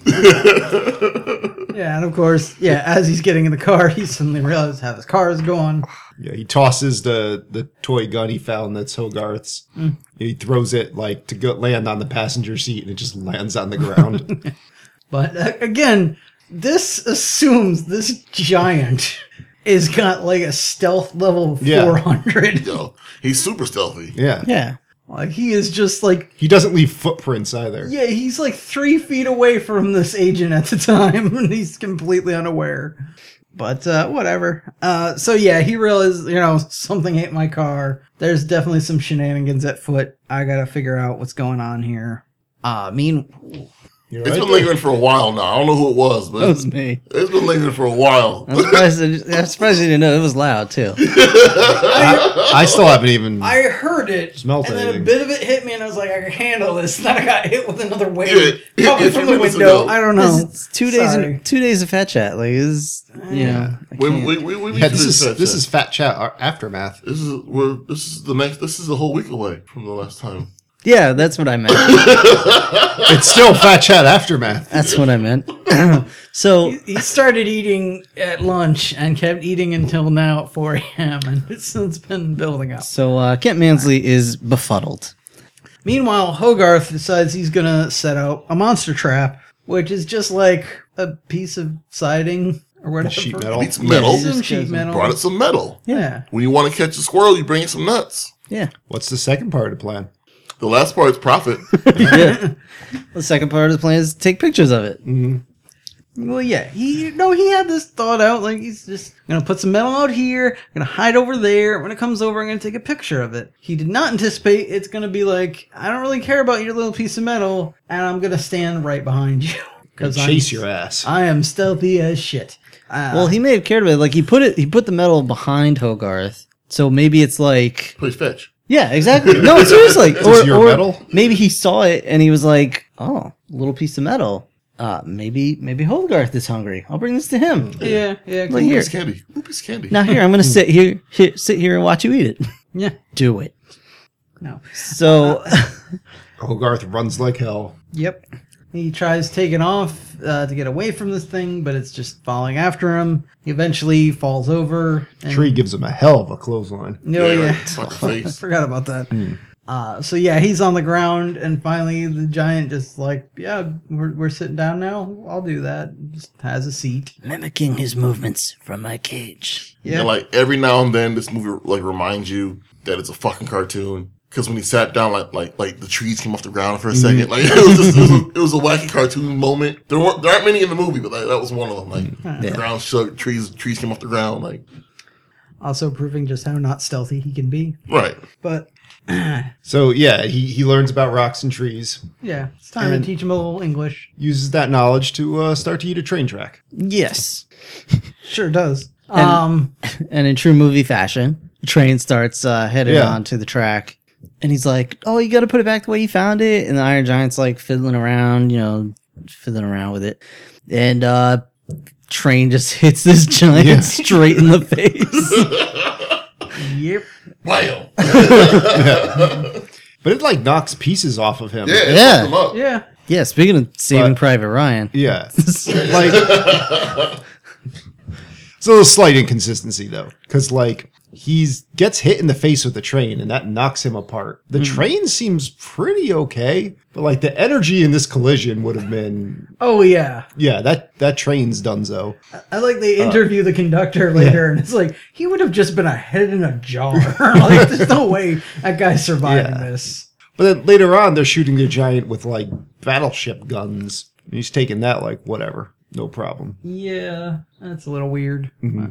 Yeah, and of course, yeah, as he's getting in the car, he suddenly realizes how his car is going. Yeah, he tosses the, the toy gun he found that's Hogarth's. He throws it like to go land on the passenger seat and it just lands on the ground. But uh, again, this assumes this giant is got like a stealth level Yeah. four hundred. Yo, he's super stealthy. Yeah. Yeah. Like, he is just like, He doesn't leave footprints either. yeah, he's like three feet away from this agent at the time, and he's completely unaware. But uh, whatever. Uh, so yeah, he realized, you know, something hit my car. There's definitely some shenanigans at foot. I gotta figure out what's going on here. Uh, mean, You're It's right been there. lingering for a while now. I don't know who it was, but That was me. it's been lingering for a while. I'm surprised. I'm surprised you didn't know it was loud too. I still haven't even. I heard it, Smelt and then anything. a bit of it hit me, and I was like, I can handle this. Then I got hit with another Yeah, wave, yeah, probably yeah, from two the minutes window. ago. I don't know. It's two days. Sorry. In, two days of fat chat. Like, is you know. I We, can't- we, we, we, we yeah, should this is do that this chat. is Fat Chat Ar- Aftermath. this is we're this is the next this is a whole week away from the last time. yeah, that's what I meant. It's still Fat Chat Aftermath. That's what I meant. So He started eating at lunch and kept eating until now at four a.m. and it's since been building up. So uh, Kent Mansley is befuddled. Meanwhile, Hogarth decides he's gonna set out a monster trap, which is just like a piece of siding or whatever. Sheet metal. Beats metal. Some sheet metal. Brought it some metal. Yeah. When you want to catch a squirrel, you bring it some nuts. Yeah. What's the second part of the plan? The last part is profit. The second part of the plan is to take pictures of it. Well, yeah, he no, he had this thought out. Like, he's just gonna put some metal out here, gonna hide over there. When it comes over, I'm gonna take a picture of it. He did not anticipate it's gonna be like, I don't really care about your little piece of metal, and I'm gonna stand right behind you because Chase your ass. I am stealthy as shit. Uh, Well, he may have cared about it. Like he put it. He put the metal behind Hogarth. So maybe it's like. Please fetch. Yeah, exactly. No, seriously. this your metal? Maybe he saw it and he was like, "Oh, little piece of metal. Uh, maybe maybe Hogarth is hungry. I'll bring this to him." yeah, yeah, Like, Ooh, here. piece of candy. Ooh, piece of candy. Now here, I'm gonna sit here, here, sit here and watch you eat it. yeah. Do it. No. So, Hogarth runs like hell. Yep. He tries taking off uh, to get away from this thing, but it's just following after him. He eventually falls over. And, Tree gives him a hell of a clothesline. No, Yeah, yeah. right. Fucking I face. forgot about that. Uh, so yeah, he's on the ground, and finally the giant just like, yeah, we're, we're sitting down now. I'll do that. Just has a seat. mimicking his movements from my cage. Yeah. And like every now and then, this movie like reminds you that it's a fucking cartoon. because when he sat down, like like like the trees came off the ground for a second. Like it was just it was, a, it was a wacky cartoon moment. There weren't there aren't many in the movie, but like, that was one of them. Like the ground shook, trees trees came off the ground. Like Also proving just how not stealthy he can be. right. But So yeah, he, he learns about rocks and trees, yeah, it's time And- to teach him a little English. uses that knowledge to uh, start to eat a train track. Yes. Sure does. And- um, And in true movie fashion, the train starts uh, heading Yeah. onto the track. And he's like, oh, you got to put it back the way you found it. And the Iron Giant's like fiddling around, you know, fiddling around with it. And uh, train just hits this giant Yeah. straight in the face. yep. Wow. But it like knocks pieces off of him. Yeah. It Yeah. fucked him up. Yeah. Yeah, speaking of Saving But- Private Ryan. Yeah. Like, it's a little slight inconsistency though, because like he's gets hit in the face with the train and that knocks him apart. The train seems pretty okay, but like the energy in this collision would have been, Oh yeah. yeah, that that train's donezo. I like Uh, they interview the conductor later, and it's like he would have just been a head in a jar. Like there's no way that guy's surviving Yeah. this. But then later on, they're shooting the giant with like battleship guns. And he's taking that like whatever, no problem. Yeah, that's a little weird.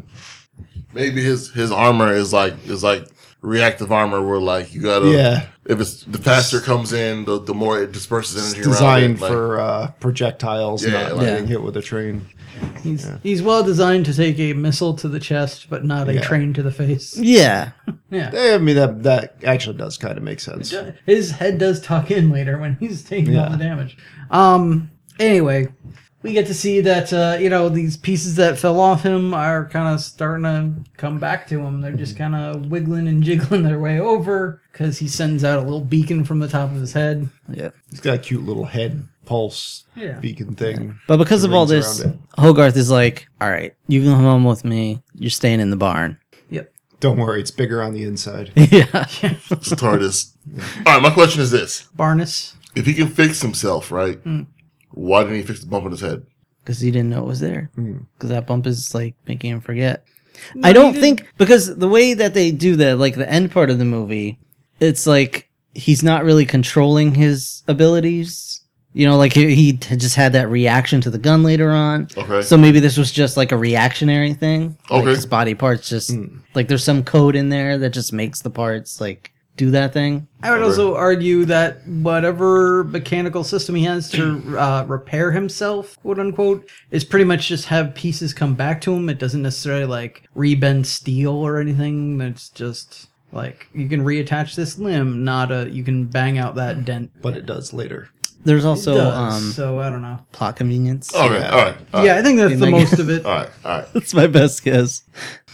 Maybe his his armor is like is like reactive armor, where like you gotta Yeah. if it's the faster it comes in, the the more it disperses It's energy designed around it. Like, for uh, projectiles, Yeah, not like- getting hit with a train. He's he's well designed to take a missile to the chest, but not a Yeah. train to the face. Yeah. Yeah. I mean that that actually does kind of make sense. His head does tuck in later when he's taking all Yeah. the damage. Um. Anyway, we get to see that uh, you know these pieces that fell off him are kind of starting to come back to him. They're just kind of wiggling and jiggling their way over because he sends out a little beacon from the top of his head. Yeah. He's got a cute little head pulse Yeah. beacon thing. But because of all Rings this, around Hogarth is like, all right, you can come home with me. You're staying in the barn. Yep. Don't worry, it's bigger on the inside. Yeah. it's the TARDIS. All right, my question is this: Barnus. if he can fix himself, right? Why didn't he fix the bump in his head? Because he didn't know it was there. Because that bump is like making him forget. No, I don't he think, because the way that they do that, like the end part of the movie, it's like he's not really controlling his abilities. You know, like he, he just had that reaction to the gun later on. Okay. So maybe this was just like a reactionary thing. Like Okay. his body parts just, like there's some code in there that just makes the parts like do that thing. I would Okay. also argue that whatever mechanical system he has to uh, repair himself, quote unquote, is pretty much just have pieces come back to him. It doesn't necessarily like rebend steel or anything. It's just like you can reattach this limb, not a you can bang out that dent. But it does later. There's It also does, um, so I don't know. plot convenience. Okay, all right, all right, Yeah, I think that's the Like- most of it. all right, all right. That's my best guess.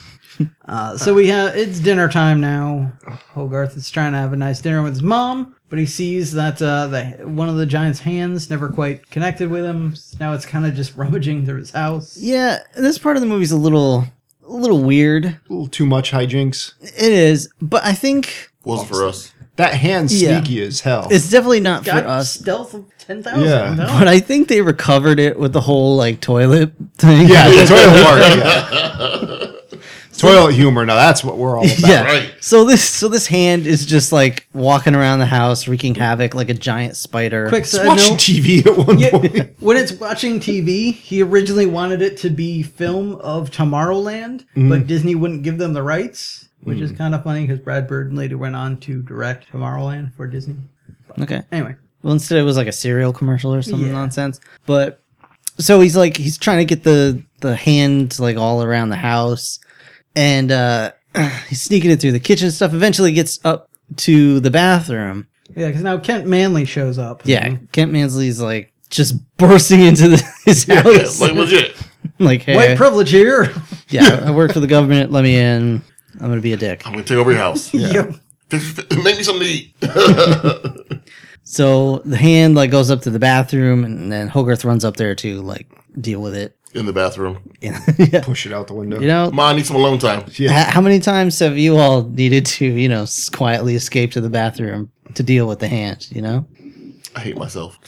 Uh, so we have it's dinner time now. Hogarth is trying to have a nice dinner with his mom, but he sees that uh, the one of the giant's hands never quite connected with him. Now it's kind of just rummaging through his house. Yeah, this part of the movie's a little, a little weird. A little too much hijinks. It is, but I think Wasn't for us. That hand's Yeah. sneaky as hell. it's definitely not for Got us. stealth of ten thousand. Yeah. No? But I think they recovered it with the whole like toilet thing. yeah, the toilet part. Yeah. Toilet humor. Now that's what we're all about. Yeah. Right. So this, so this hand is just like walking around the house, wreaking havoc like a giant spider. Quick It's side watching note. T V at one Yeah, point. when it's watching T V, he originally wanted it to be film of Tomorrowland, Mm-hmm. but Disney wouldn't give them the rights, which Mm. is kind of funny because Brad Bird later went on to direct Tomorrowland for Disney. Okay. Anyway, Well, instead it was like a cereal commercial or some Yeah. nonsense. But so he's like he's trying to get the the hand like all around the house, and uh he's sneaking it through the kitchen stuff. Eventually gets up to the bathroom. yeah, because now Kent Manley shows up. Yeah, Kent Mansley's like just bursting into the, his house. Like legit. like, hey, White privilege here. yeah, I work for the government. Let me in. I'm gonna be a dick. I'm gonna take over your house. Yep. Fix- fix- Make me something to eat. So the hand like goes up to the bathroom, and then Hogarth runs up there to like deal with it. In the bathroom. yeah. Push it out the window. You know, Mom, I need some alone time. Yeah. H- how many times have you all needed to, you know, s- quietly escape to the bathroom to deal with the hand, you know? I hate myself.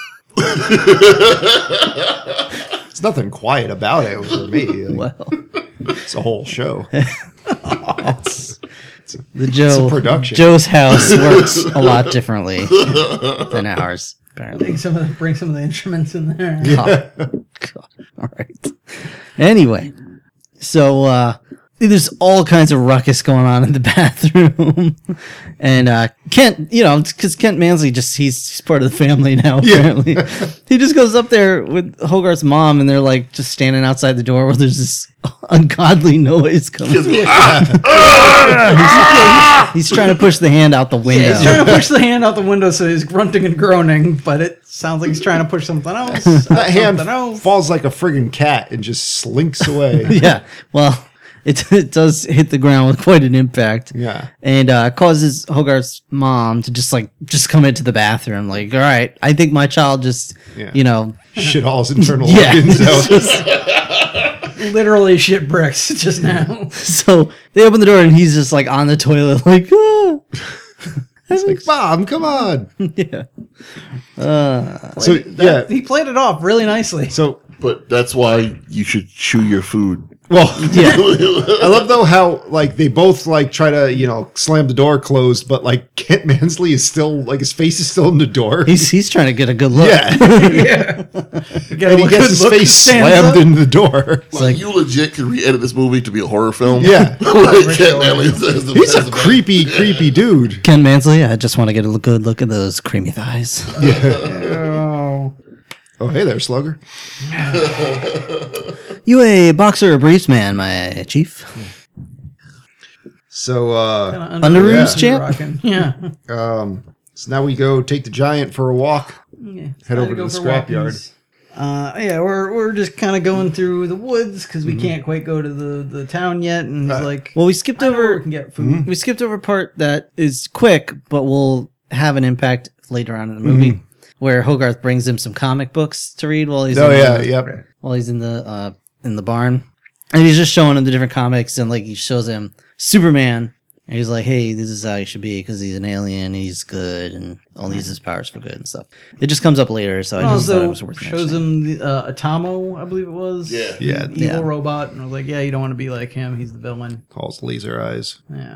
There's nothing quiet about it for me. Like, Well, it's a whole show. it's, it's The Joe production. Joe's house works a lot differently than ours. Apparently. Bring some of the, bring some of the instruments in there. Oh, God. All right. Anyway, so uh, there's all kinds of ruckus going on in the bathroom, and uh, Kent, you know, because Kent Mansley just he's, he's part of the family now. Apparently, he just goes up there with Hogarth's mom, and they're like just standing outside the door where there's this ungodly noise coming. he's, he's trying to push the hand out the window. He's trying to push the hand out the window, so he's grunting and groaning, but it sounds like he's trying to push something else. That hand something else. falls like a friggin' cat and just slinks away. Yeah, well, it, it does hit the ground with quite an impact. Yeah. And uh, causes Hogarth's mom to just like just come into the bathroom, like, all right, I think my child just, Yeah. you know, Shit all his internal yeah. organs out. Literally shit bricks just now. So they open the door and he's just like on the toilet, like, ah. It's like, Mom, come on. Yeah. Uh, So, yeah. He played it off really nicely. So, But that's why you should chew your food. well, yeah. I love though how like they both like try to you know slam the door closed, but like Kent Mansley is still like his face is still in the door. He's he's trying to get a good look. yeah, Yeah. and he gets his face slammed in the door. Like, like- you legit could re-edit this movie to be a horror film. Yeah. Like, Ken Manley as the- He's as a the- creepy, creepy dude. Ken Mansley, I just want to get a good look at those creamy thighs. Oh. Oh, hey there, Slugger. You a boxer or briefs man, my chief? So, uh, Underoos yeah. champ? Rocking. Yeah. um, so now we go take the giant for a walk. Yeah. Head Time over to go the for scrapyard. walkies. Uh, yeah, we're we're just kind of going through the woods because Mm-hmm. we can't quite go to the, the town yet, and he's Uh, like, Well, we skipped I know where over we can get food. Mm-hmm. we skipped over a part that is quick, but will have an impact later on in the movie, where Hogarth brings him some comic books to read while he's Oh in yeah, the, yep. while he's in the uh, in the barn, and he's just showing him the different comics, and like he shows him Superman, and he's like, "Hey, this is how he should be because he's an alien, he's good, and only uses his powers for good and stuff." It just comes up later, so I just thought it Also was worth shows mentioning. him the, uh, Atomo, I believe it was. Yeah. Yeah. Evil Yeah. robot, and I was like, yeah, you don't want to be like him. He's the villain. Calls laser eyes. Yeah.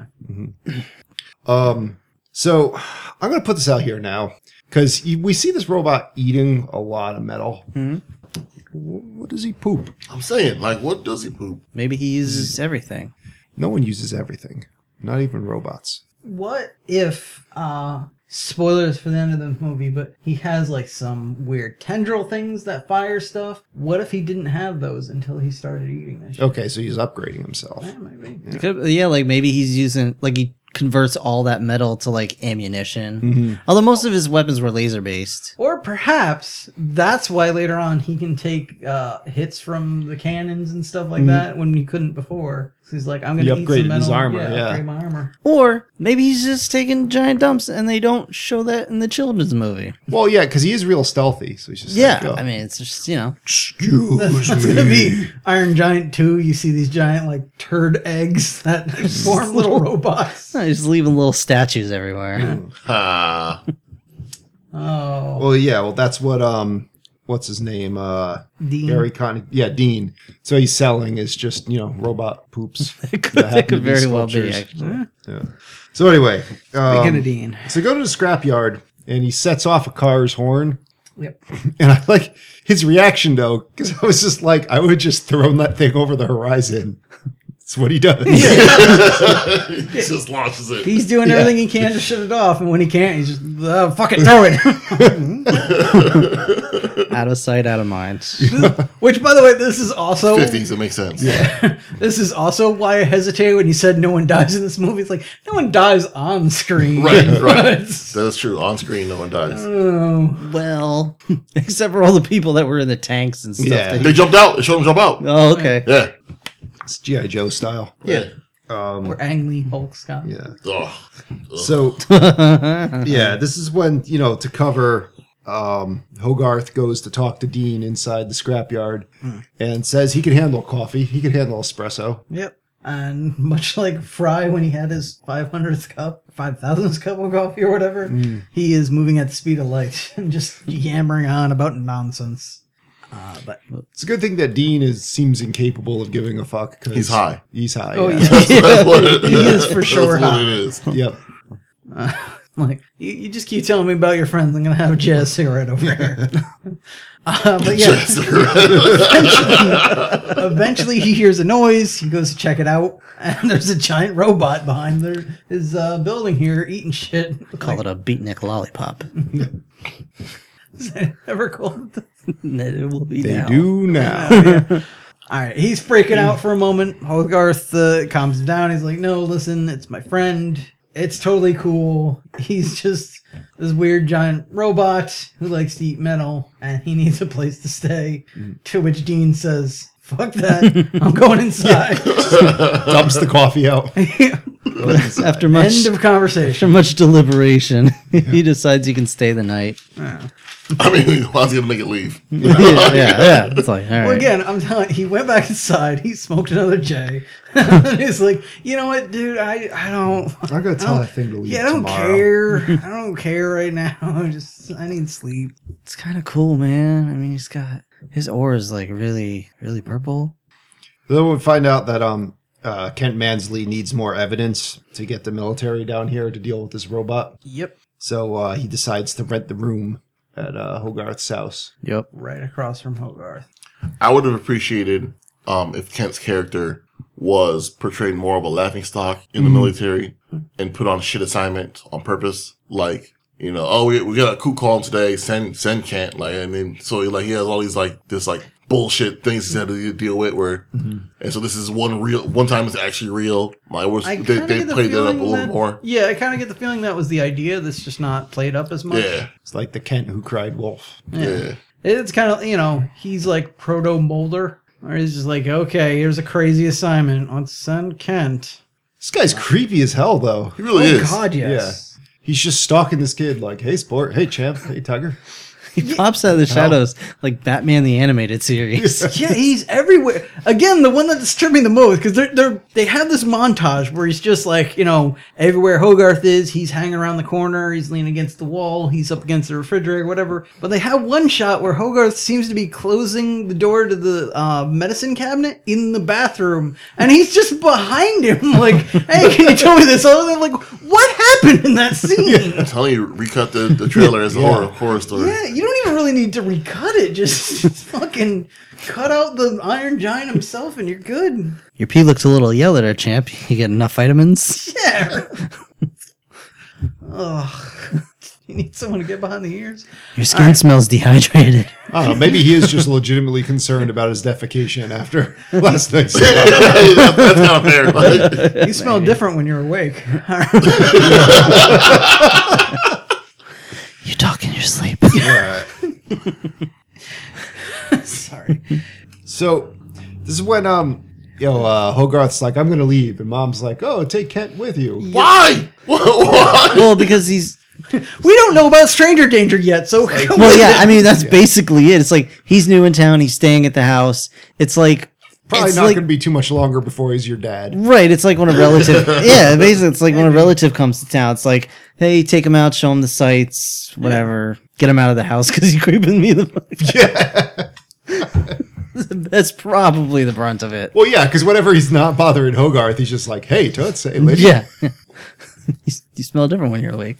Um, so I'm gonna put this out here now because we see this robot eating a lot of metal. Mhm. What does he poop? I'm saying, like, what does he poop? Maybe he uses everything. No one uses everything, not even robots. What if, uh, spoilers for the end of the movie, but he has like some weird tendril things that fire stuff? What if he didn't have those until he started eating this shit? Okay, so he's upgrading himself. Yeah, maybe. It could- yeah, like maybe he's using like he converts all that metal to like ammunition. Although most of his weapons were laser based. Or perhaps that's why later on he can take uh, hits from the cannons and stuff like that when he couldn't before. So he's like, I'm going He to eat some upgraded metal. his armor, Yeah, yeah. upgrade my armor. Or maybe he's just taking giant dumps and they don't show that in the children's movie. Well, yeah, because he is real stealthy. So he's just Yeah, like, oh, I mean it's just, you know. excuse That's me. going to be Iron Giant two. You see these giant like turd eggs that form little robots. He's leaving little statues everywhere. Ah. Oh, Well, yeah, well, that's what um, what's his name? Uh, Dean. Gary Con. Yeah, Dean. So he's selling is just you know robot poops. It could, that that happen could to be very well be sculptures. actually. Yeah. So anyway, Speaking of um, Dean. so go to the scrapyard and he sets off a car's horn. Yep. And I like his reaction though, because I was just like, I would have just thrown that thing over the horizon. That's what he does. He just launches it. He's doing Yeah. everything he can to shut it off, and when he can't, he's just uh, fuck it, throw it. Out of sight, out of mind. Which, by the way, this is also fifties, it makes sense. this is also why I hesitated when you said no one dies in this movie. It's like no one dies on screen, Right, right. It's- That's true. On screen, no one dies. oh, Well, except for all the people that were in the tanks and stuff. Yeah. that They he- jumped out. They showed them jump out. oh, okay. Yeah. It's G I. Joe style. Yeah. Um, or Ang Lee Hulk Scott. yeah. Ugh. So yeah, this is when you know to cover. Um, Hogarth goes to talk to Dean inside the scrapyard and says he can handle coffee. He can handle espresso. Yep. And much like Fry when he had his five hundredth cup, five thousandth cup of coffee or whatever, he is moving at the speed of light and just yammering on about nonsense. Uh, but It's a good thing that Dean is seems incapable of giving a fuck. 'Cause He's high. He's high. oh yeah. yeah, That's what it he is for That's sure. what high. it is. Yep. Like you, you just keep telling me about your friends. I'm gonna have a jazz cigarette over here. uh, but yeah, eventually, eventually he hears a noise. He goes to check it out, and there's a giant robot behind their, his uh, building here eating shit. Call it a beatnik lollipop. Is that ever called? It will be They now. do now. All right, he's freaking out for a moment. Hogarth uh, calms him down. He's like, "No, listen, it's my friend. It's totally cool. He's just this weird giant robot who likes to eat metal, and he needs a place to stay." To which Dean says, "Fuck that! I'm going inside." Dumps the coffee out. After much, End of after conversation. much deliberation, he decides he can stay the night. I mean, how's he gonna make it leave? yeah, yeah, yeah. It's like, all right. Well, again, I'm telling you, he went back inside. He smoked another J. And he's like, "You know what, dude? I I don't. I'm gonna I tell don't- that thing to leave Yeah, I don't tomorrow. care. I don't care right now. I just I need sleep." It's kind of cool, man. I mean, he's got his aura is like really, really purple. Then we find out that um uh, Kent Mansley needs more evidence to get the military down here to deal with this robot. Yep. So uh, he decides to rent the room at uh, Hogarth's house. Yep. Right across from Hogarth. I would have appreciated um, if Kent's character was portrayed more of a laughingstock in the military and put on shit assignment on purpose. Like, you know, oh, we, we got a coup call today. Send send Kent. Like, and then so like he has all these like this like bullshit things he had to deal with. Where and so this is one real one time it's actually real. Like, it was, I they, kinda they get the played that up a feeling little that- more. Yeah, I kind of get the feeling that was the idea. That's just not played up as much. Yeah, It's like the Kent who cried wolf. yeah. It's kind of, you know, he's like proto Mulder. Or he's just like, okay, here's a crazy assignment. Let's send Kent. This guy's creepy as hell, though. He really Oh, is. God, yes. He's just stalking this kid like, hey, sport. Hey, champ. Hey, tiger. He pops out of the shadows like Batman the Animated Series. Yeah, he's everywhere. Again, the one that disturbed me the most, because they're, they're, they have this montage where he's just like, you know, everywhere Hogarth is, he's hanging around the corner, he's leaning against the wall, he's up against the refrigerator, whatever. But they have one shot where Hogarth seems to be closing the door to the uh, medicine cabinet in the bathroom, and he's just behind him, like, hey, can you tell me this? I was like, what happened in that scene? I'm telling you, recut the, the trailer as a horror horror story. Yeah, you don't even really need to recut it. Just, just fucking cut out the Iron Giant himself and you're good. Your pee looks a little yellow there, champ. You get enough vitamins? Yeah. Ugh. You need someone to get behind the ears? Your skin smells dehydrated. I don't know. Maybe he is just legitimately concerned about his defecation after last night's. That's kind of fair. Like, You smell different when you're awake. You talk in your sleep. Yeah. Sorry. So this is when um you know uh, Hogarth's like, I'm gonna leave, and Mom's like, oh, take Kent with you. why? Why? Well, because he's We don't know about stranger danger yet, so come well, with yeah. it. I mean, that's basically it. It's like he's new in town. He's staying at the house. It's like Probably it's not like, gonna be too much longer before he's your dad. right. It's like when a relative. Yeah, basically, it's like when a relative comes to town. It's like, hey, take him out, show him the sights, whatever. Get him out of the house because he's creeping me the fuck. Yeah. That's probably the brunt of it. Well, yeah, because whenever he's not bothering Hogarth, he's just like, hey, Toots, say lady. Yeah. you, you smell different when you're awake.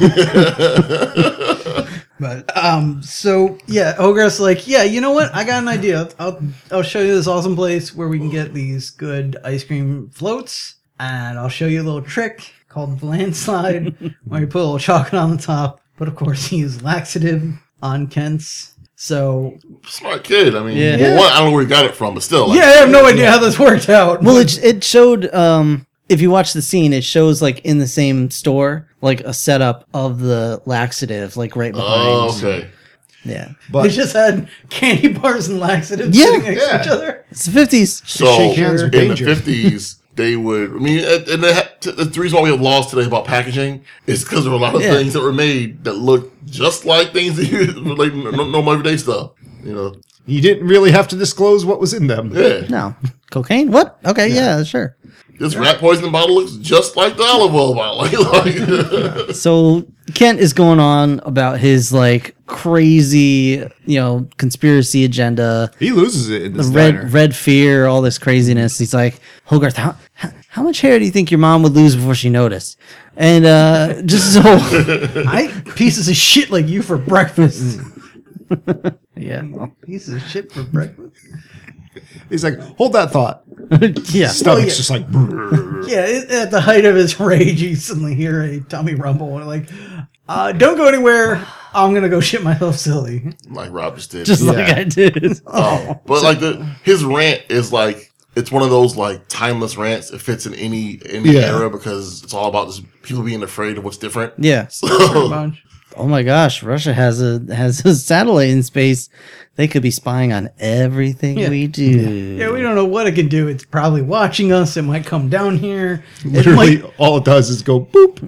But um, so yeah, Hogarth's like, yeah, you know what? I got an idea. I'll I'll show you this awesome place where we can get these good ice cream floats, and I'll show you a little trick called the landslide, where you put a little chocolate on the top. But of course, he used laxative on Kent's. So Smart kid. I mean, Yeah. well, one, I don't know where he got it from, but still. Like, yeah, I have no idea how this worked out. Well, it it showed. Um, if you watch the scene, it shows like in the same store, like a setup of the laxative, like right behind. Oh, okay. Yeah, they But just had candy bars and laxatives Yeah. sitting next to Yeah. each other. it's the fifties. So shake hands in with the danger. fifties, they would. I mean, and and they had, t- the reason why we have laws today about packaging is because there were a lot of Yeah. things that were made that looked just like things that you like no, no everyday stuff. You know, he didn't really have to disclose what was in them. yeah. No cocaine. What? Okay, yeah, sure. This rat poison bottle looks just like the olive oil bottle. Like, So Kent is going on about his like crazy, you know, conspiracy agenda, He loses it in the this red diner. red fear, all this craziness. He's like, Hogarth, how, how how much hair do you think your mom would lose before she noticed? And uh, just so I eat pieces of shit like you for breakfast. yeah, well, Pieces of shit for breakfast. He's like, hold that thought. yeah. Stomach's yeah. just like, brrr. Yeah, it, at the height of his rage, you suddenly hear a tummy rumble and like, uh, don't go anywhere. I'm gonna go shit myself silly. like Rob just did. Just Yeah. like I did. Oh, but like the his rant is like it's one of those like timeless rants. It fits in any any Yeah. era because it's all about just people being afraid of what's different. Yeah. Pretty much. Oh my gosh, Russia has a has a satellite in space. They could be spying on everything Yeah. we do. Yeah, we don't know what it can do. It's probably watching us. It might come down here. It Literally, might, all it does is go boop.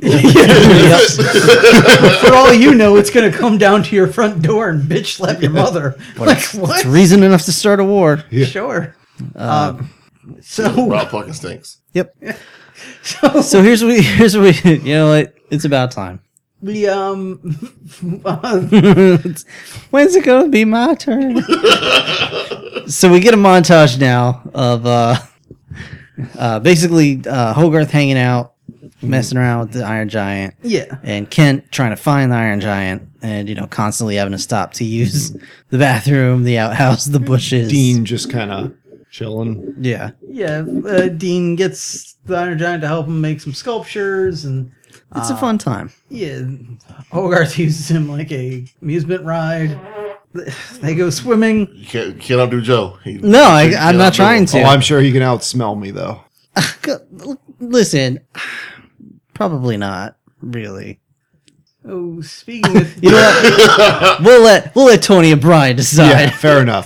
for all you know, it's gonna come down to your front door and bitch slap your mother. Like what? It's reason enough to start a war. Sure. Um, so, Rob fucking stinks. Yep. so So here's what we here's what we you know what? It's about time. we um uh, When's it gonna be my turn? So we get a montage now of uh uh basically uh Hogarth hanging out, messing around with the Iron Giant. yeah. And Kent trying to find the Iron Giant and, you know, constantly having to stop to use the bathroom, the outhouse, the bushes. Dean just kind of chilling. Yeah. Yeah, uh, Dean gets the Iron Giant to help him make some sculptures, and It's a fun time. yeah, Hogarth uses him like a amusement ride. They go swimming. You can't you can't outdo Joe. He, No, I, you I'm can't not outdo trying him. to. Oh, I'm sure he can outsmell me, though. Listen, probably not, really. Oh, speaking of, You know what? we'll let we'll let Tony O'Brien decide. Yeah, fair enough.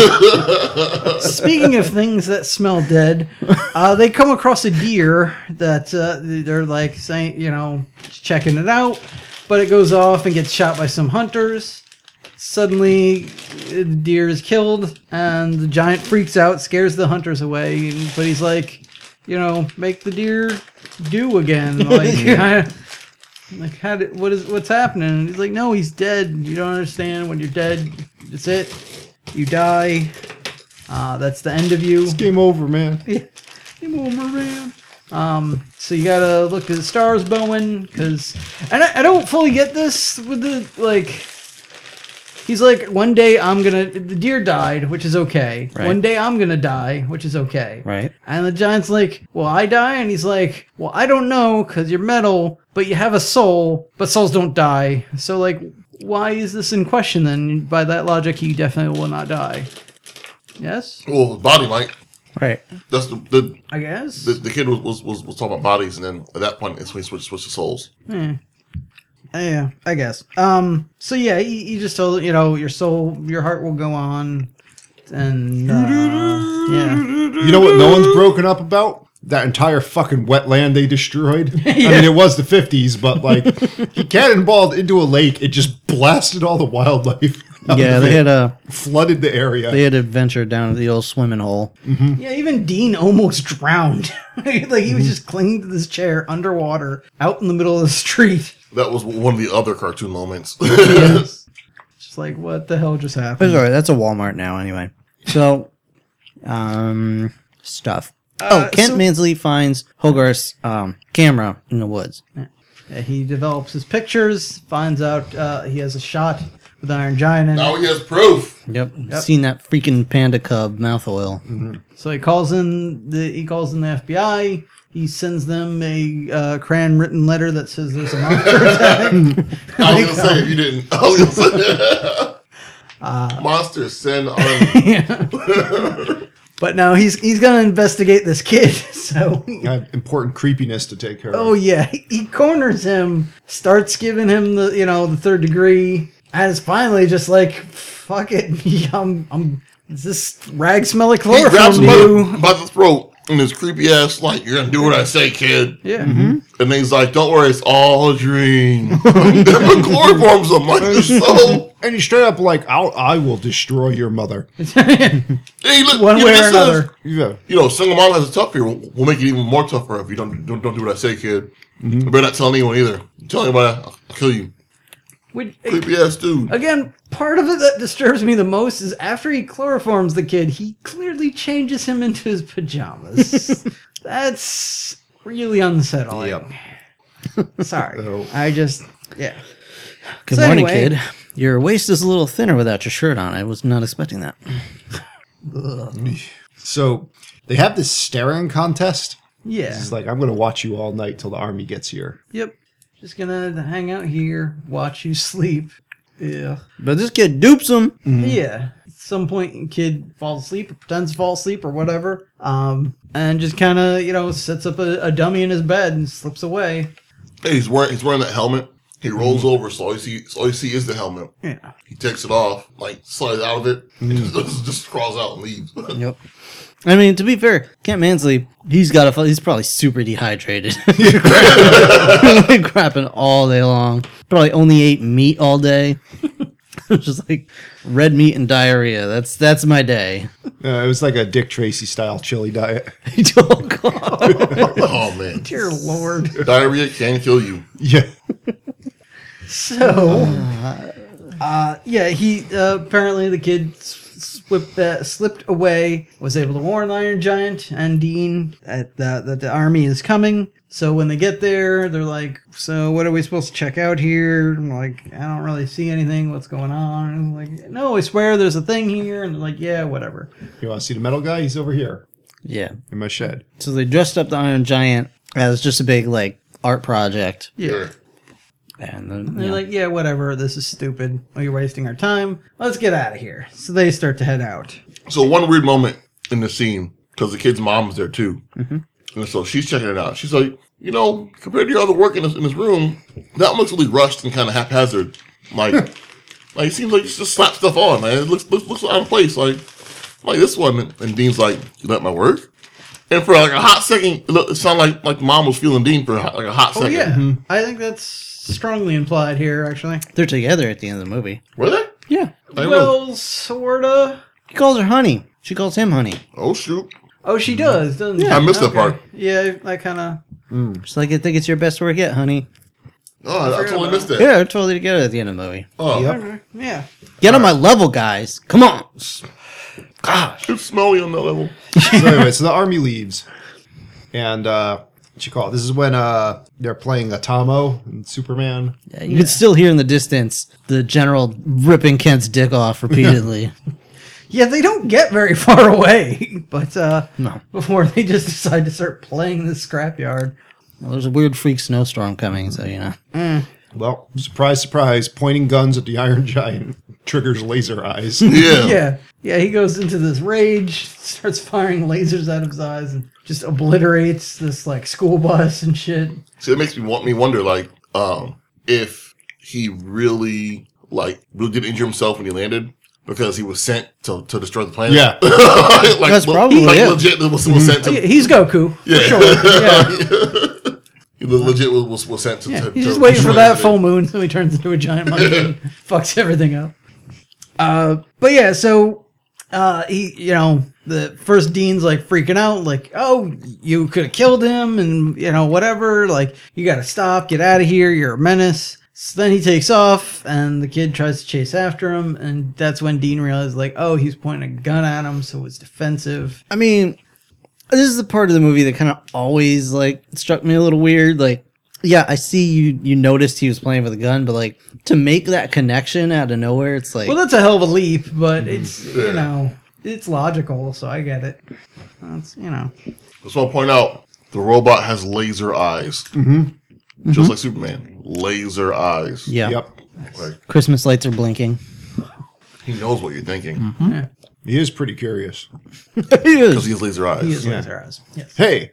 speaking of things that smell dead, uh, they come across a deer that uh, they're like saying, you know, checking it out, but it goes off and gets shot by some hunters. Suddenly, the deer is killed, and the giant freaks out, scares the hunters away. And, but he's like, you know, make the deer do again. Like, I, like how did, what is what's happening? And he's like, no, he's dead. You don't understand. When you're dead, that's it. You die. Uh, that's the end of you. Game over, man. Game over, man. Um, so you gotta look at the stars, Bowen, because and I, I don't fully get this with the like. He's like, one day I'm gonna. The deer died, which is okay. Right. One day I'm gonna die, which is okay. Right. And the giant's like, well, I die? And he's like, well, I don't know, because you're metal, but you have a soul, but souls don't die. So, like, why is this in question then? By that logic, he definitely will not die. Yes? Well, his body might. Right. That's the the, I guess? the, the kid was, was, was, was talking about bodies, and then at that point, it's when he switched, switched to souls. Eh. Yeah, I guess. Um. So, yeah, he, he just told, you know, your soul, your heart will go on. And, uh, yeah. You know what no one's broken up about? That entire fucking wetland they destroyed. I mean, it was the fifties, but like, he cannonballed into a lake. It just blasted all the wildlife. out Yeah, of they it, had a flooded the area. they had to venture down to the old swimming hole. Yeah, even Dean almost drowned. Like, he was just clinging to this chair underwater out in the middle of the street. That was one of the other cartoon moments. Yes. Just like, what the hell just But happened? it's all right. That's a Walmart now, anyway. So, um, stuff. Uh, oh, Kent so- Mansley finds Hogarth's um, camera in the woods. Yeah, he develops his pictures, finds out uh, he has a shot with Iron Giant in Now it. he has proof. Yep. Seen that freaking panda cub mouth oil. So he calls in the he calls in the F B I. He sends them a uh, crayon written letter that says there's a monster attack. I was gonna say if you didn't. I was gonna say. Uh, Monsters send army. But now he's he's gonna investigate this kid. So I have important creepiness to take care oh of. yeah, he corners him, starts giving him the you know the third degree, and it's finally just like fuck it. I'm I'm does this rag smell like He grabs chloroform him to you? by the, by the throat And his creepy ass, like, you're gonna do what I say, kid. Yeah. And then he's like, don't worry, it's all a dream. And then chloroforms him, like, it's so. And he's straight up like, I'll, I will destroy your mother. Hey, look, One you way know, or this another. is- Yeah. You know, single mom has it tough here. We'll, we'll make it even more tougher if you don't don't, don't do what I say, kid. You better not tell anyone either. Tell anybody, I'll kill you. Which, Creepy ass dude. again, part of it that disturbs me the most is after he chloroforms the kid, he clearly changes him into his pajamas. That's really unsettling. Yep. Sorry. Oh. I just, yeah. Good So morning, anyway- kid. Your waist is a little thinner without your shirt on. I was not expecting that. So they have this staring contest. Yeah. It's like, I'm going to watch you all night till the army gets here. Yep. Just gonna hang out here, watch you sleep. Yeah. But this kid dupes him. Yeah. At some point, kid falls asleep or pretends to fall asleep or whatever. Um, and just kind of, you know, sets up a, a dummy in his bed and slips away. Hey, he's wearing he's wearing that helmet. He rolls over, so all you see so all you see is the helmet. Yeah. He takes it off, like slides out of it, and just, just crawls out and leaves. Yep. I mean, to be fair, Kent Mansley, he's got a. He's probably super dehydrated. Crapping all day long. Probably only ate meat all day. Just like red meat and diarrhea. That's that's my day. Uh, it was like a Dick Tracy style chili diet. Oh, God. Oh man, Dear Lord. diarrhea can kill you. Yeah. So, uh, yeah, he uh, apparently the kid slipped uh, slipped away, was able to warn the Iron Giant and Dean that the, that the army is coming. So when they get there, they're like, "So what are we supposed to check out here?" I'm like, "I don't really see anything. What's going on?" And I'm like, "No, I swear there's a thing here." And they're like, "Yeah, whatever." You want to see the metal guy? He's over here Yeah. in my shed. So they dressed up the Iron Giant as just a big like art project, Yeah. and then They're you know, like, yeah, whatever. This is stupid. Oh, you're wasting our time. Let's get out of here. So they start to head out. So one weird moment in the scene because the kid's mom was there too, and so she's checking it out. She's like, you know, compared to your other work in this, in this room, that one looks really rushed and kind of haphazard. Like, like it seems like you just slap stuff on, man. It looks looks, looks out of place. Like, like this one. And Dean's like, you let my work. And for like a hot second, it, looked, it sounded like like mom was feeling Dean for like a hot Oh, second. yeah. I think that's strongly implied here, actually. they're together at the end of the movie. Were they? Yeah. I know. Well, sorta. He calls her honey. She calls him honey. Oh shoot! Oh, she does, doesn't she? I missed that part. Yeah, I kind of... She's like, I think it's your best work yet, honey. Oh, I, I totally about missed that. Yeah, they're totally together at the end of the movie. Oh, Yep. Yeah. Get on my level, guys. Come on. gosh, it's smelly on that level. So anyway, so the army leaves. And, uh, what you call it? This is when uh, they're playing Atamo and Superman. Yeah, you can still hear in the distance the general ripping Kent's dick off repeatedly. Yeah, they don't get very far away, but uh, No. before they just decide to start playing the scrapyard. Well, there's a weird freak snowstorm coming, so you know. Well, surprise, surprise, pointing guns at the Iron Giant triggers laser eyes. Yeah. Yeah, yeah, he goes into this rage, starts firing lasers out of his eyes, and just obliterates this like school bus and shit. See, it makes me want me wonder, like, um, if he really, like, really did injure himself when he landed because he was sent to, to destroy the planet. Yeah. like, That's le- probably like it. legit was, was sent to. Yeah, he's Goku. Yeah. For sure. Yeah. He was legit was, was, was sent to. Yeah, to he's to just waiting for destroy that everything. full moon, so he turns into a giant monkey and fucks everything up. Uh, but yeah, so uh, he, you know, the first Dean's like freaking out, like, "Oh, you could have killed him, and you know, whatever. Like, you got to stop, get out of here. You're a menace." So then he takes off, and the kid tries to chase after him, and that's when Dean realizes, like, oh, he's pointing a gun at him, so it's defensive. I mean, this is the part of the movie that kind of always like struck me a little weird. Like, yeah, I see you. You noticed he was playing with a gun, but like to make that connection out of nowhere, it's like, Well, that's a hell of a leap, but it's Yeah. you know, it's logical, so I get it. That's you know. Just want to point out the robot has laser eyes, mm-hmm. just like Superman. Laser eyes. yeah, Yep. Like, Christmas lights are blinking. he knows what you're thinking Yeah. He is pretty curious. He because is. he has laser eyes. He is Yeah. laser eyes. Yes. Hey,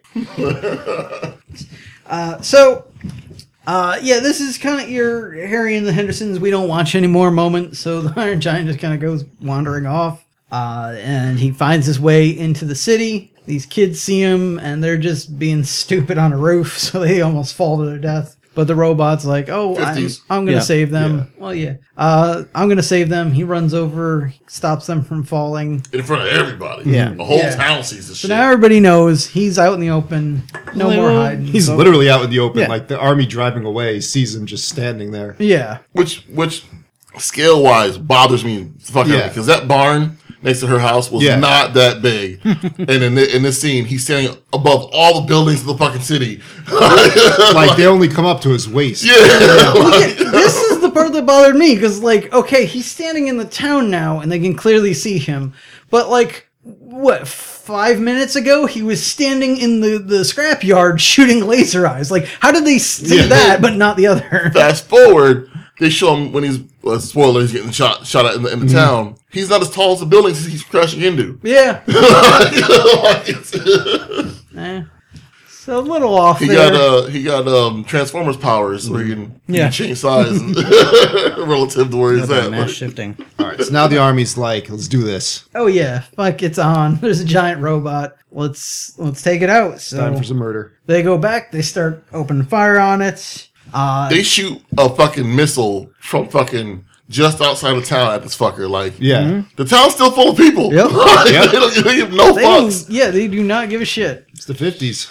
Uh, so, uh, yeah, this is kind of your Harry and the Hendersons we don't watch anymore moment. So the Iron Giant just kind of goes wandering off, uh, and he finds his way into the city. These kids see him, and they're just being stupid on a roof, so they almost fall to their death. But the robot's like, oh, I'm, fifties. I'm going to Yeah. save them. Well, yeah. Uh, I'm going to save them. He runs over, stops them from falling. In front of everybody. Yeah. The whole Yeah. town sees this So shit. now everybody knows he's out in the open. No Like, more well, hiding. He's So- literally out in the open. Yeah. Like the army driving away sees him just standing there. Yeah. which, which scale wise bothers me the fuck Yeah. out because that barn next to her house was Yeah. not that big. And in, thi- in this scene, he's standing above all the buildings of the fucking city. Like they only come up to his waist. Yeah. This is the part that bothered me because, like, okay, he's standing in the town now and they can clearly see him. But, like, what, five minutes ago, he was standing in the, the scrapyard shooting laser eyes. Like, how did they see Yeah. that but not the other? Fast forward, they show him when he's, uh, spoiler, he's getting shot shot at in the, in the Mm-hmm. town. He's not as tall as the buildings he's crashing into. Yeah. Like, it's- Eh. So a little off he there. got uh he got um Transformers powers where he can, he Yeah. can change size and relative to where he's About at. mass Like, shifting. All right, so now the army's like, let's do this. Oh yeah, fuck, it's on. There's a giant robot. Let's let's take it out. So Time for some murder. they go back. They start opening fire on it. Uh, they shoot a fucking missile from fucking just outside of town at this fucker. Like, Yeah. the town's still full of people. Yep. Like, Yep. They, don't, they give no they fucks. don't, yeah, they do not give a shit. It's the fifties.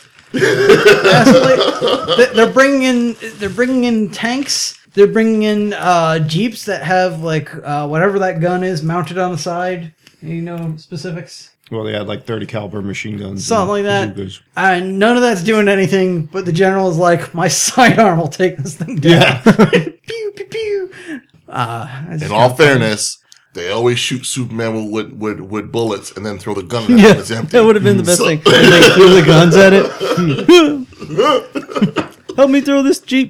They- They're bringing in they're bringing in tanks. They're bringing in uh, jeeps that have like uh, whatever that gun is mounted on the side. You know specifics. Well, they had like thirty caliber machine guns. Something and like that. bazookas. And none of that's doing anything, but the general is like, my sidearm will take this thing down. Yeah. pew, pew, pew. Uh, I just In got- all fairness, they always shoot Superman with, with, with bullets and then throw the gun at him Yeah, when it's empty. that would have been the best So- thing. And they threw the guns at it. Help me throw this jeep.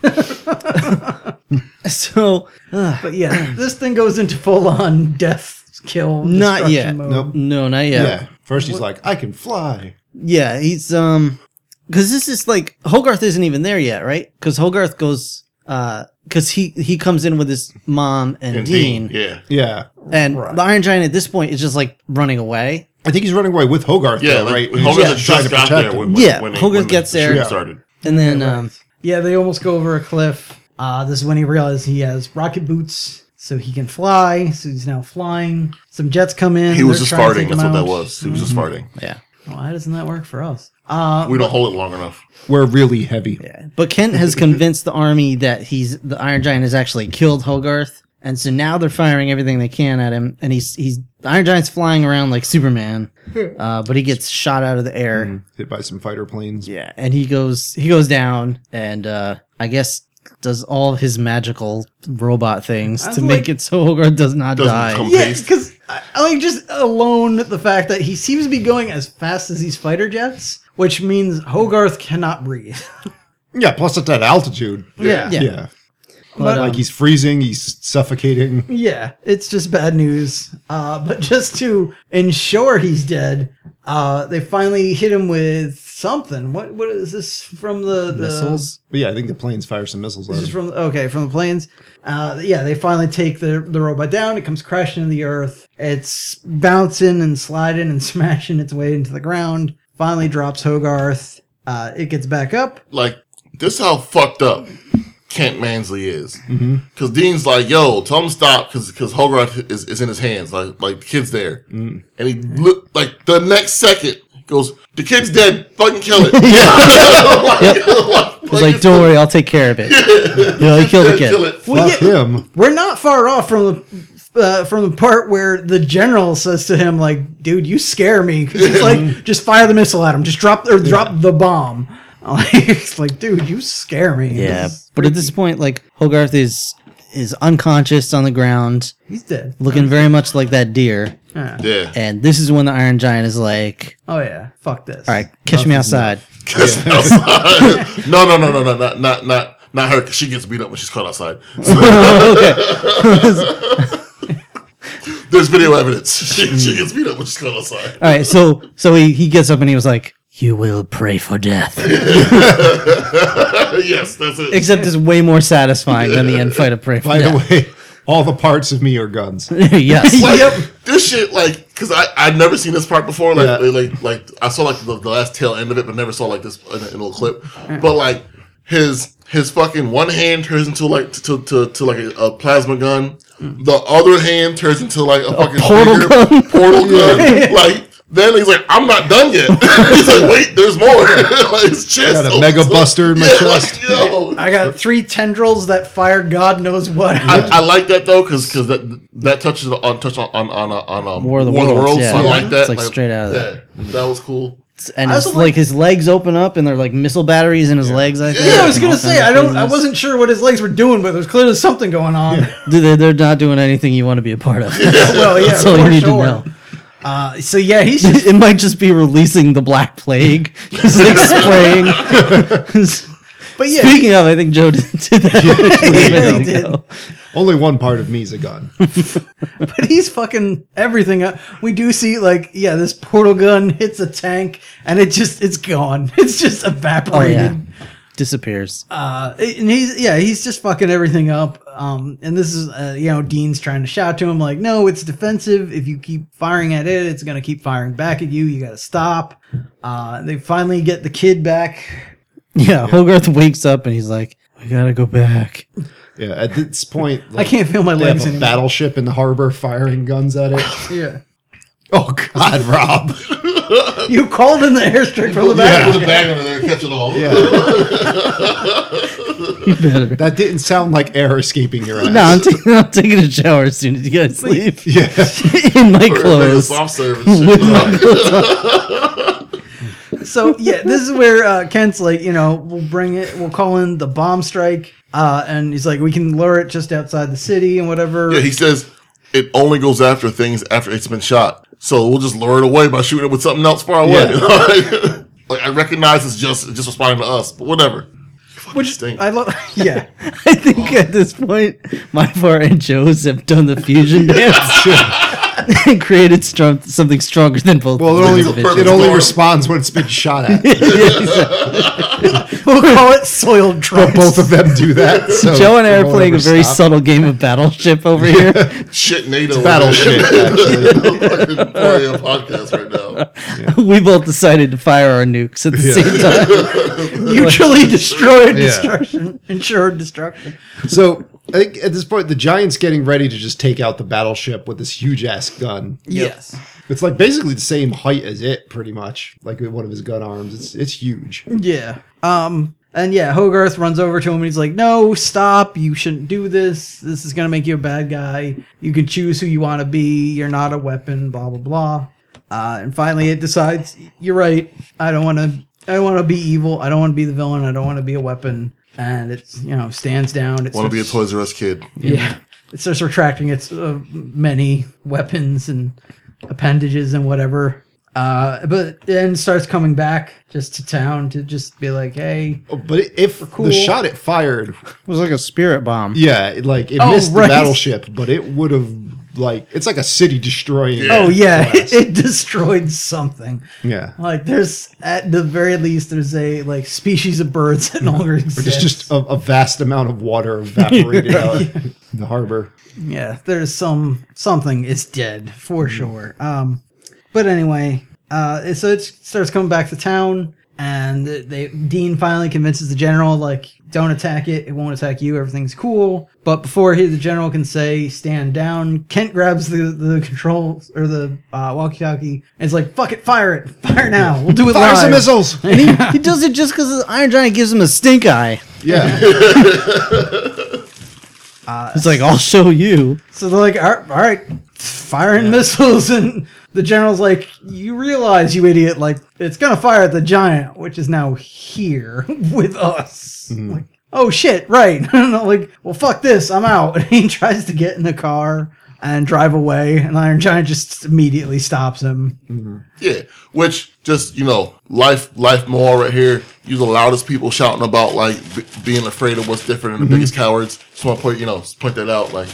So, uh, But yeah, this thing goes into full on death kill. Not destruction yet. Mode. Nope. no, not Yeah. yet. First he's like, I can fly. Yeah, he's um, because this is like Hogarth isn't even there yet, right? Because Hogarth goes, uh, because he he comes in with his mom and, And Dean, Dean, yeah. Yeah. and Right. the Iron Giant at this point is just like running away. I think he's running away with Hogarth, Yeah, though, like, right? Hogarth He's had trying just to got protect there him. when, when, Yeah, when, they- Hogarth when the gets there. shooting Yeah. started. And then um, Yeah, they almost go over a cliff. Uh, this is when he realizes he has rocket boots, so he can fly. So he's now flying. Some jets come in. He was they're just trying to farting. take him That's what that out. was. He was just farting. yeah, Why doesn't that work for us? Uh, We don't hold it long enough. We're really heavy. yeah. But Kent has convinced the army that he's the Iron Giant has actually killed Hogarth, and so now they're firing everything they can at him, and he's he's the Iron Giant's flying around like Superman, uh, but he gets shot out of the air. Hit by some fighter planes. Yeah, and he goes he goes down, and uh, I guess does all of his magical robot things I was to like- make it so Hogarth does not Doesn't die. come- yeah, Paste. because I I like just alone the fact that he seems to be going as fast as these fighter jets, which means Hogarth cannot breathe. Yeah, plus at that altitude. Yeah. Yeah. Yeah. But, Like um, he's freezing, he's suffocating. Yeah, it's just bad news. Uh, but just to ensure he's dead, uh, they finally hit him with something. What what is this from the, the Missiles. But yeah, I think the planes fire some missiles at This is him. from okay from the planes. Uh, yeah, they finally take the the robot down. It comes crashing into the earth. It's bouncing and sliding and smashing its way into the ground. Finally drops Hogarth. Uh, it gets back up. Like, this is how fucked up Kent Mansley is. Mm-hmm. Because Dean's like, yo, tell him to stop because because Hogarth is, is in his hands. Like, like the kid's there. Mm. And he look like the next second goes, the kid's dead. Fucking kill it. He's like, don't worry, I'll take care of it. Yeah, he killed the Kill kid. it. Well, Fuck yeah, him. we're not far off from the uh, from the part where the general says to him, like, "Dude, you scare me." 'Cause he's like, "Just fire the missile at him. Just drop or drop the bomb." Like, it's like, dude, you scare me. Yeah, This is but at this point, like Hogarth is is unconscious on the ground, he's dead. looking very much like that deer. Yeah. Yeah. And this is when the Iron Giant is like, Oh yeah, fuck this. "All right, catch me outside." no, no, no, no, no, not not not not her. Cause she gets beat up when she's caught outside. There's video evidence. She, she gets beat up when she's caught outside. All right, so so he he gets up and he was like, "You will pray for death," Yes, that's it. except it's way more satisfying than the end fight of pray for By death. the way, all the parts of me are guns. Yes. Like, this shit, like, because I I'd never seen this part before. Like Yeah. like like I saw like the, the last tail end of it, but never saw like this in a, in a little clip. But like his his fucking one hand turns into like to to, to like a, a plasma gun. The other hand turns into like a, fucking portal bigger gun? portal gun. Like then he's like, I'm not done yet. He's like, wait, there's more. Like his chest. Got a opens mega up. buster in my Yeah, chest. Like, yo. I got three tendrils that fire God knows what. I, I like that though, because that that touches on touch on on on, on um, War of the Worlds, yeah. So I like that. It's like straight out of that. That was cool. And I it's also like, like- his legs open up and they're like missile batteries in his legs. I think. yeah, I was and gonna all say kinds I of don't. I craziness. wasn't sure what his legs were doing, but there's clearly something going on. They're, they're not doing anything you want to be a part of. Well, yeah, That's all you for need sure. to know. Uh, so yeah, he's just It might just be releasing the Black Plague. He's like spraying. But yeah, Speaking of, I think Joe did, did that. a minute he did. ago. Only one part of me's a gun. but he's fucking everything up. We do see like yeah, this portal gun hits a tank and it just it's gone. It's just Oh evaporated. yeah, disappears. Uh, and he's yeah, he's just fucking everything up. Um, and this is uh, you know Dean's trying to shout to him like, no, it's defensive. If you keep firing at it, it's gonna keep firing back at you. You got to stop. Uh, they finally get the kid back. Yeah, Hogarth wakes up and he's like, "We gotta go back." Yeah, at this point, I can't feel my they have legs a anymore. battleship in the harbor firing guns at it. Yeah, Oh God, Rob. you called in the airstrike from the Yeah, back. put a bag under there, and catch it all. Yeah, You better. that didn't sound like air escaping your ass. No, I'm, taking I'm taking a shower as soon as you guys leave. Yeah, In my Or like a clothes. soft service. With shit. my clothes on. So yeah, this is where uh, Kent's like, you know, we'll bring it, we'll call in the bomb strike, uh, and he's like, we can lure it just outside the city and whatever. Yeah, he says it only goes after things after it's been shot. So we'll just lure it away by shooting it with something else far away. Yeah. Like I recognize it's just it's just responding to us, but whatever. Which stink. I love. Yeah, I think at this point, my part and Joe's have done the fusion dance and created strong, something stronger than both. well, of it only those It's a perfect it only storm. responds when it's been shot at. we'll call it soiled trunks. Both of them do that. So Joe and I it are won't playing a ever very stop. subtle game of Battleship over here. Shit, NATO. battleship. Actually. Fucking playing a podcast right now. We both decided to fire our nukes at the Yeah. same time. Mutually destroyed Yeah. destruction, ensured destruction. So I think at this point, the Giant's getting ready to just take out the battleship with this huge ass gun. Yes. It's like basically the same height as it, pretty much. Like one of his gun arms. It's it's huge. Yeah. Um. And yeah, Hogarth runs over to him and he's like, "No, stop! You shouldn't do this. This is gonna make you a bad guy. You can choose who you want to be. You're not a weapon. Blah blah blah." Uh, and finally, it decides, "You're right. I don't want to. I don't want to be evil. I don't want to be the villain. I don't want to be a weapon." And it's you know stands down. It Want to be a starts- Toys R Us kid. Yeah. It starts retracting its uh, many weapons and appendages and whatever. Uh, but then starts coming back just to town to just be like, hey. Oh, but if cool. the shot it fired, It was like a spirit bomb. yeah, it, like it Oh, missed right. the battleship, but it would have like it's like a city destroying. Yeah. Oh, yeah. class. It, it destroyed something. Yeah. Like, there's, at the very least, there's a, like, species of birds that no longer Or just exist. just a, a vast amount of water evaporated out in the harbor. Yeah, there's some, something is dead, for sure. Um, but anyway, uh, so it starts coming back to town, and they Dean finally convinces the general, like, don't attack it, it won't attack you, everything's cool. But before he, the general can say, stand down, Kent grabs the, the controls, or the uh, walkie-talkie, and is like, fuck it, fire it, fire now, we'll do it Fire live. some missiles. And he, he does it just because the Iron Giant gives him a stink eye. Yeah. It's like, I'll show you. So they're like, all right, all right firing missiles. And the general's like, you realize, you idiot, like, it's going to fire at the giant, which is now here with us. Like, oh, shit, right. And I'm like, well, fuck this, I'm out. And he tries to get in the car and drive away. And Iron Giant just immediately stops him. Yeah, which just you know, life life moral right here. You're the loudest people shouting about like b- being afraid of what's different and the biggest cowards. Just want to point you know point that out. Like,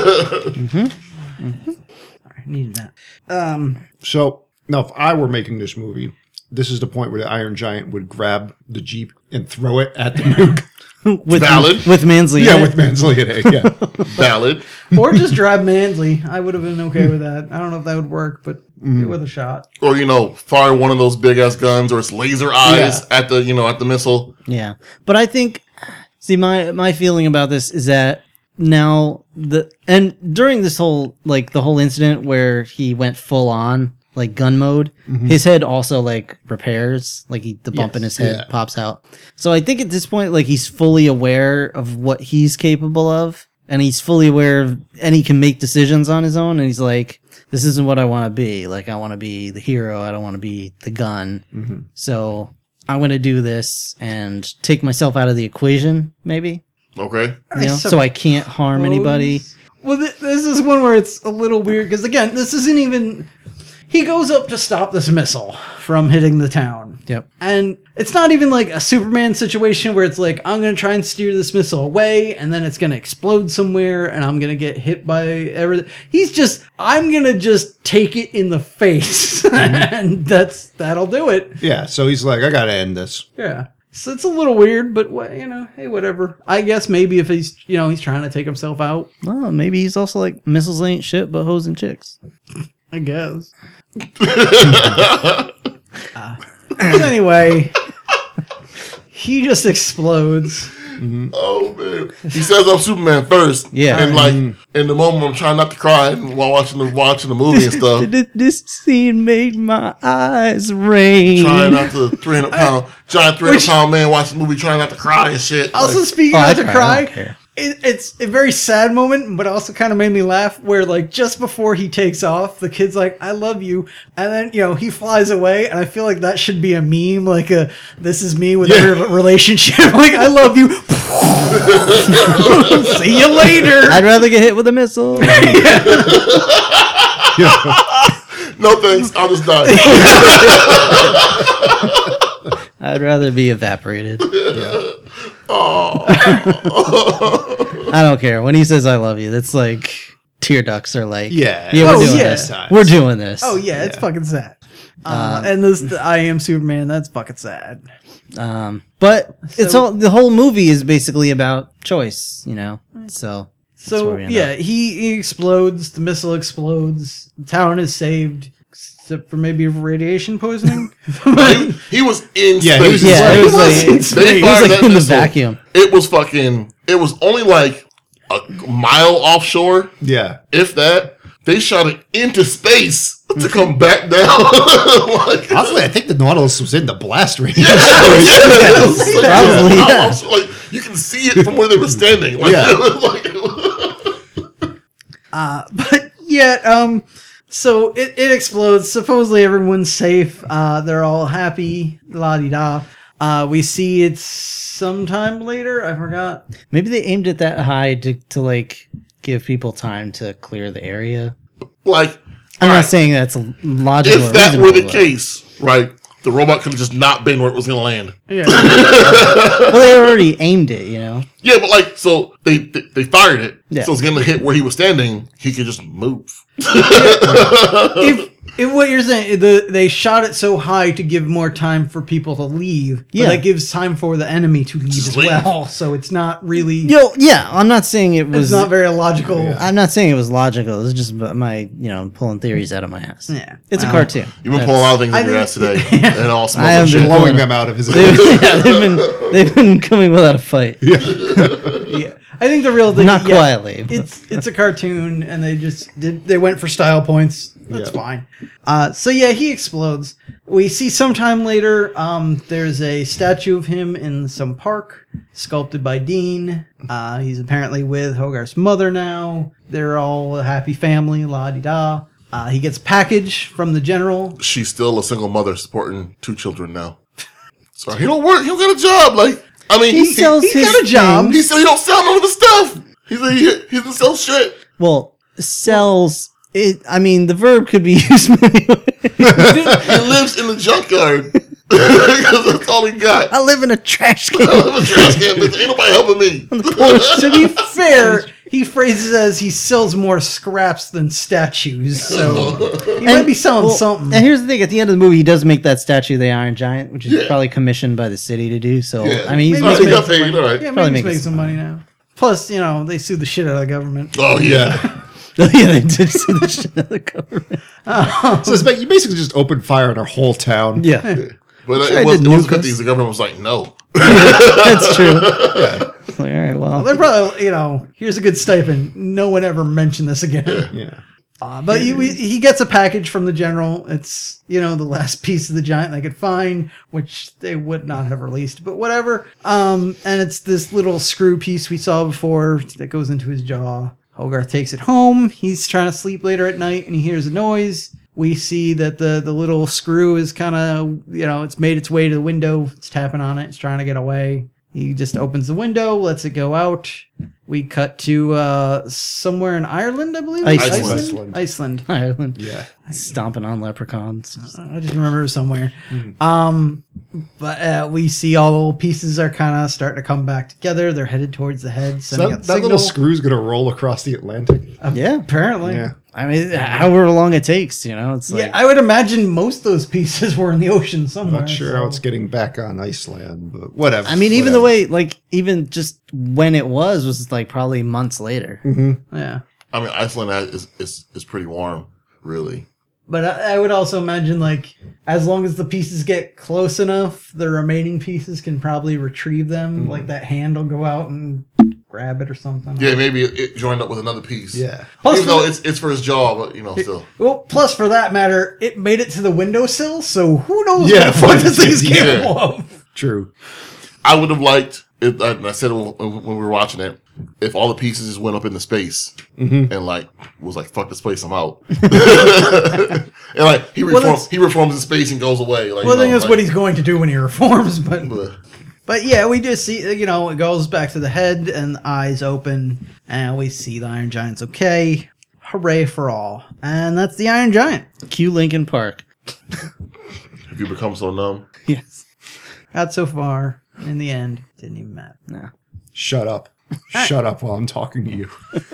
I needed that. Um, So now, if I were making this movie, this is the point where the Iron Giant would grab the Jeep and throw it at the nuke. with Valid. with Mansley. Yeah, in it. with Mansley in it. Yeah. Valid. Or just drive Mansley. I would have been okay with that. I don't know if that would work, but give it with a shot. Or, you know, fire one of those big ass guns or it's laser eyes Yeah. at the, you know, at the missile. Yeah, but I think, see, my my feeling about this is that now the and during this whole like the whole incident where he went full on like gun mode, his head also like repairs, like he, the bump in his head yeah. pops out. So I think at this point, like he's fully aware of what he's capable of, and he's fully aware of, and he can make decisions on his own. And he's like, this isn't what I want to be. Like I want to be the hero. I don't want to be the gun. Mm-hmm. So I'm going to do this and take myself out of the equation, maybe, Okay. you know, I so I can't harm anybody. Well, th- this is one where it's a little weird because again, this isn't even. He goes up to stop this missile from hitting the town. Yep. And it's not even like a Superman situation where it's like, I'm going to try and steer this missile away and then it's going to explode somewhere and I'm going to get hit by everything. He's just, I'm going to just take it in the face. And that's, that'll do it. Yeah. So he's like, I gotta end this. Yeah. So it's a little weird, but wha- you know, hey, whatever. I guess maybe if he's, you know, he's trying to take himself out, Well, maybe he's also like missiles ain't shit but hoes and chicks. I guess. uh, but anyway, he just explodes. Oh man, he says I'm Superman first. Yeah. and like in the moment I'm trying not to cry while watching the watching the movie and stuff. This, this scene made my eyes rain. Trying not to three hundred pound giant three hundred pound man watching the movie trying not to cry and shit. Also, Like, speaking Oh, I of to cry, I cry, don't care. it, it's a very sad moment, but also kind of made me laugh. Where like just before he takes off, the kid's like, "I love you," and then you know he flies away, and I feel like that should be a meme, like a "This is me with Yeah. every relationship." Like, I love you. See you later. I'd rather get hit with a missile. no thanks, I'll just die. I'd rather be evaporated. Oh, I don't care. When he says I love you, that's like tear ducts are like, Yeah. yeah, we're Oh, doing yeah. this. We're doing this. Oh yeah, it's Yeah. fucking sad. Uh, and this, the I am Superman. That's fucking sad. Um, but it's So- all the whole movie is basically about choice, you know. So So where we end yeah, he, he explodes. The missile explodes. The town is saved, except for maybe radiation poisoning. he, he was in Yeah, space. he was- yeah, He it was was like in it space. They was fired like that in the missile. vacuum. It was fucking. It was only like a mile offshore, Yeah. if that. They shot it into space to come back down. Like, Honestly, I think the Nautilus was in the blast range. yes, like, Probably, I- yeah. I was like, you can see it from where they were standing. Like, Yeah. like, Uh, but yeah, um, so it, it explodes. Supposedly everyone's safe. Uh, they're all happy. La di da. Uh, we see it's sometime later. I forgot. Maybe they aimed it that high to, to like give people time to clear the area. like I'm all not right, saying that's logical. if or that were the reasonable, but- case, right, the robot could have just not been where it was going to land. Yeah. well, they already aimed it, you know. Yeah, but like, so they they, they fired it, Yeah. so it's going to hit where he was standing. He could just move. if, if what you're saying, the they shot it so high to give more time for people to leave, but Yeah. that gives time for the enemy to leave Just as leave. well. So it's not really. Yo, yeah, I'm not saying it was. It's not very logical. Yeah. I'm not saying it was logical. It's just my, you know, pulling theories out of my ass. Yeah. It's a Well, cartoon. You've been pulling a lot of things I in your think- ass today, and it all smells I like have shit. been Blowing them out of his They've, yeah, they've been they've been coming without a fight. Yeah. I think the real thing. Not yeah, quietly. but- It's it's a cartoon, and they just did. They went for style points. That's Yeah. fine. Uh, so yeah, he explodes. We see sometime later. Um, there's a statue of him in some park, sculpted by Dean. Uh, he's apparently with Hogarth's mother now. They're all a happy family. La di da. Uh, he gets a package from the general. She's still a single mother supporting two children now. Sorry, he don't work. He don't got a job. Like, I mean, He sells He's his got a job. things. He said he don't sell none of the stuff. He's like, he, he doesn't sell shit. Well, sells. It. I mean, the verb could be used many ways. He lives in the junkyard because that's all he got. I live in a trash can. I live in a trash can, bitch. Ain't nobody helping me. To be fair, he phrases it as he sells more scraps than statues, so he might be selling Well, something. And here's the thing: at the end of the movie, he does make that statue of the Iron Giant, which is Yeah. probably commissioned by the city to do. So, Yeah. I mean, he's All right, Maybe he making, got paid. All right. Yeah, Probably maybe he's making making some money now. Plus, you know, they sued the shit out of the government. Oh yeah. yeah, they did see the shit out of the government. So it's ba- you basically just opened fire on our whole town. Yeah, But Sure, it I was did it was nuke fifties. us. The government was like, no. that's true. It's like, all right, well, They're probably, you know, here's a good stipend. No one ever mentioned this again. Yeah. Uh, but he, we, he gets a package from the general. It's, you know, the last piece of the giant they could find, which they would not have released, but whatever. Um, and it's this little screw piece we saw before that goes into his jaw. Hogarth takes it home. He's trying to sleep later at night and he hears a noise. We see that the, the little screw is kind of, you know, it's made its way to the window. It's tapping on it. It's trying to get away. He just opens the window, lets it go out. We cut to uh, somewhere in Ireland, I believe. Iceland. Iceland. Iceland. Iceland. Ireland, Yeah. stomping on leprechauns. I just remember it was somewhere. Um, but uh, we see all the little pieces are kind of starting to come back together. They're headed towards the head. So Sending that, out that little signal. screw's gonna roll across the Atlantic. Yeah, Apparently. Yeah. I mean, however long it takes, you know, it's like Yeah, I would imagine most of those pieces were in the ocean somewhere. Not sure so- how it's getting back on Iceland, but whatever. I mean, even the whatever. way, like, even just when it was, was like probably months later. Yeah. I mean, Iceland is is is pretty warm, really. But I, I would also imagine, like, as long as the pieces get close enough, the remaining pieces can probably retrieve them. Like, that hand will go out and grab it or something. Yeah, maybe it, it joined up with another piece. Yeah. Plus Even for though the- it's it's for his jaw, but you know, still. Well, plus for that matter, it made it to the windowsill, so who knows Yeah, what the fuck this yeah. thing's capable of. True. I would have liked, if, I, I said it when, when we were watching it, if all the pieces just went up into space Mm-hmm. and like was like, fuck this place, I'm out. and like he Well, reforms, that's- he reforms in space and goes away. Like, Well, I you think know, that's like, what he's going to do when he reforms, but but- but yeah, we just see, you know, it goes back to the head and the eyes open, and we see the Iron Giant's okay. Hooray for all. And that's the Iron Giant. Cue Lincoln Park. If you become so numb. Yes. Got so far. In the end, didn't even matter. No. Shut up. Shut up while I'm talking to you.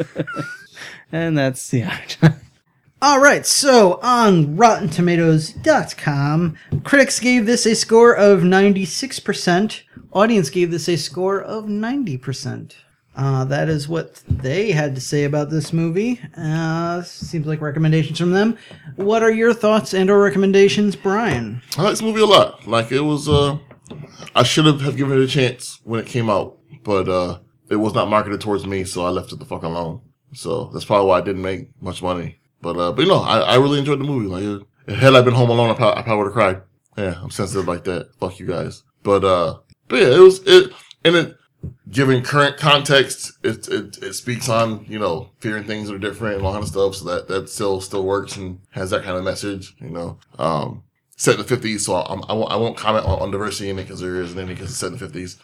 And that's the Iron Giant. All right, so on Rotten Tomatoes dot com, critics gave this a score of ninety-six percent. Audience gave this a score of ninety percent. Uh, that is what they had to say about this movie. Uh, seems like recommendations from them. What are your thoughts and or recommendations, Brian? I like this movie a lot. Like it was, uh, I should have have given it a chance when it came out, but uh, it was not marketed towards me, so I left it the fuck alone. So that's probably why I didn't make much money. But uh, but you know, I, I really enjoyed the movie. Like, uh, had I been home alone, I probably, I probably would have cried. Yeah, I'm sensitive like that. Fuck you guys. But uh, but yeah, it was it, and it given current context, it it it speaks on, you know, fearing things that are different and all kind of stuff. So that that still still works and has that kind of message. You know, um. Set in the fifties, so I'm, I won't. I won't comment on, on diversity in it because there isn't any because it's set in the fifties.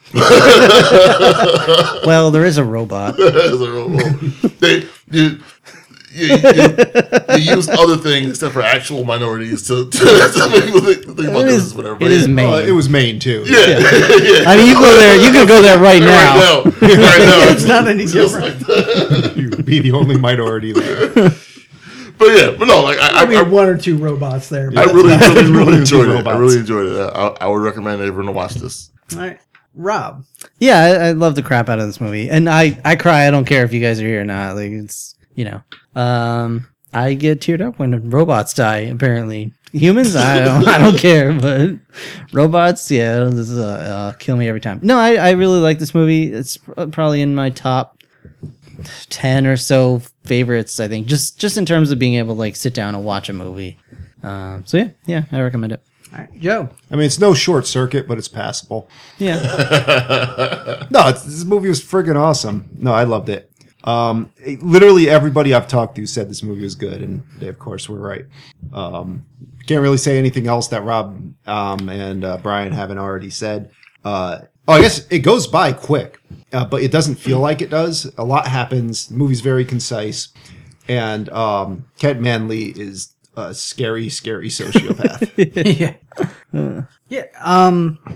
Well, there is a robot. they you, you, you, you use other things except for actual minorities to, to, to make people think, think about It this is, whatever. it But is yeah. Maine. Uh, it was Maine too. Yeah, yeah. I mean, you go there. You can go there right now. Right now, right now, It's not any just different. like that. You'd be the only minority there. But yeah, but no, like I, I mean, I, one or two robots there. I But really, really, really Two enjoyed it. I robots. really enjoyed it. I, I would recommend everyone to watch this. all right, Rob. Yeah, I, I love the crap out of this movie, and I, I cry. I don't care if you guys are here or not. Like it's you know, um, I get teared up when robots die. Apparently, humans, I don't, I don't care, but robots, yeah, this is, uh, uh, kill me every time. No, I, I really like this movie. It's pr- probably in my top ten or so favorites. I think just just in terms of being able to like sit down and watch a movie. Um, so yeah, yeah, I recommend it. All right, Joe. I mean, it's no short circuit, but it's passable. Yeah, No, it's, this movie was friggin' awesome. No, I loved it. Um, it- literally everybody I've talked to said this movie was good, and they, of course, were right. Um, can't really say anything else that Rob um, and uh, Brian haven't already said. Uh, oh, I guess it goes by quick, uh, but it doesn't feel like it does. A lot happens. The movie's very concise, and um, Ken Manley is a scary, scary sociopath. yeah. Yeah. Um.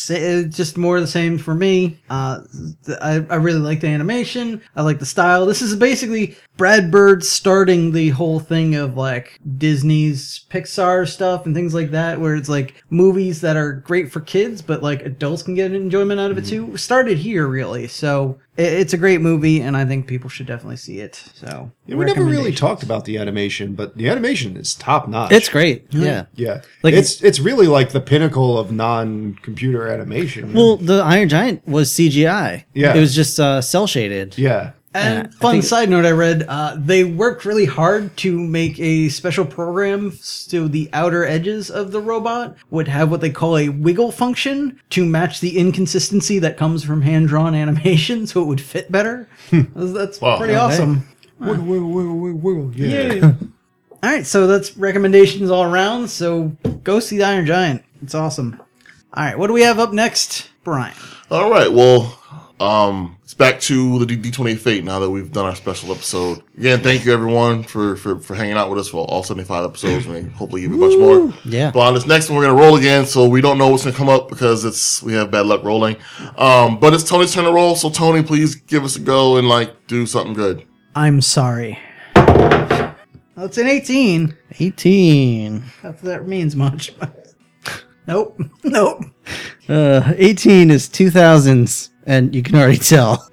it's just more of the same for me. Uh, I, I really like the animation. I like the style. This is basically Brad Bird starting the whole thing of like Disney's Pixar stuff and things like that, where it's like movies that are great for kids, but like adults can get enjoyment out of it too. Started here, really. So it, it's a great movie, and I think people should definitely see it. So Yeah, we never really recommendations. talked about the animation, but the animation is top notch. It's great. Yeah. Yeah, Like- like it's it's really like the pinnacle of non-computer animation. Well, the Iron Giant was C G I. Yeah. It was just uh, cell shaded. yeah, And Yeah, I fun think- side note I read, uh, they worked really hard to make a special program so the outer edges of the robot would have what they call a wiggle function to match the inconsistency that comes from hand-drawn animation so it would fit better. That's Wow. pretty Okay. awesome. wiggle, wiggle, wiggle, wiggle, wiggle. Yeah. Yeah. All right, so that's recommendations all around. So go see the Iron Giant. It's awesome. All right, what do we have up next, Brian? All right. Well, um, it's back to the D twenty Fate now that we've done our special episode. Again, thank you everyone for, for, for hanging out with us for all seventy-five episodes. We hopefully give you a bunch more. Yeah. But on this next one, we're gonna roll again, so we don't know what's gonna come up because it's we have bad luck rolling. Um, but it's Tony's turn to roll. So Tony, please give us a go and like do something good. I'm sorry. That's an eighteen. eighteen. Not that that means much. Nope. Nope. Uh, eighteen is two thousands, and you can already tell.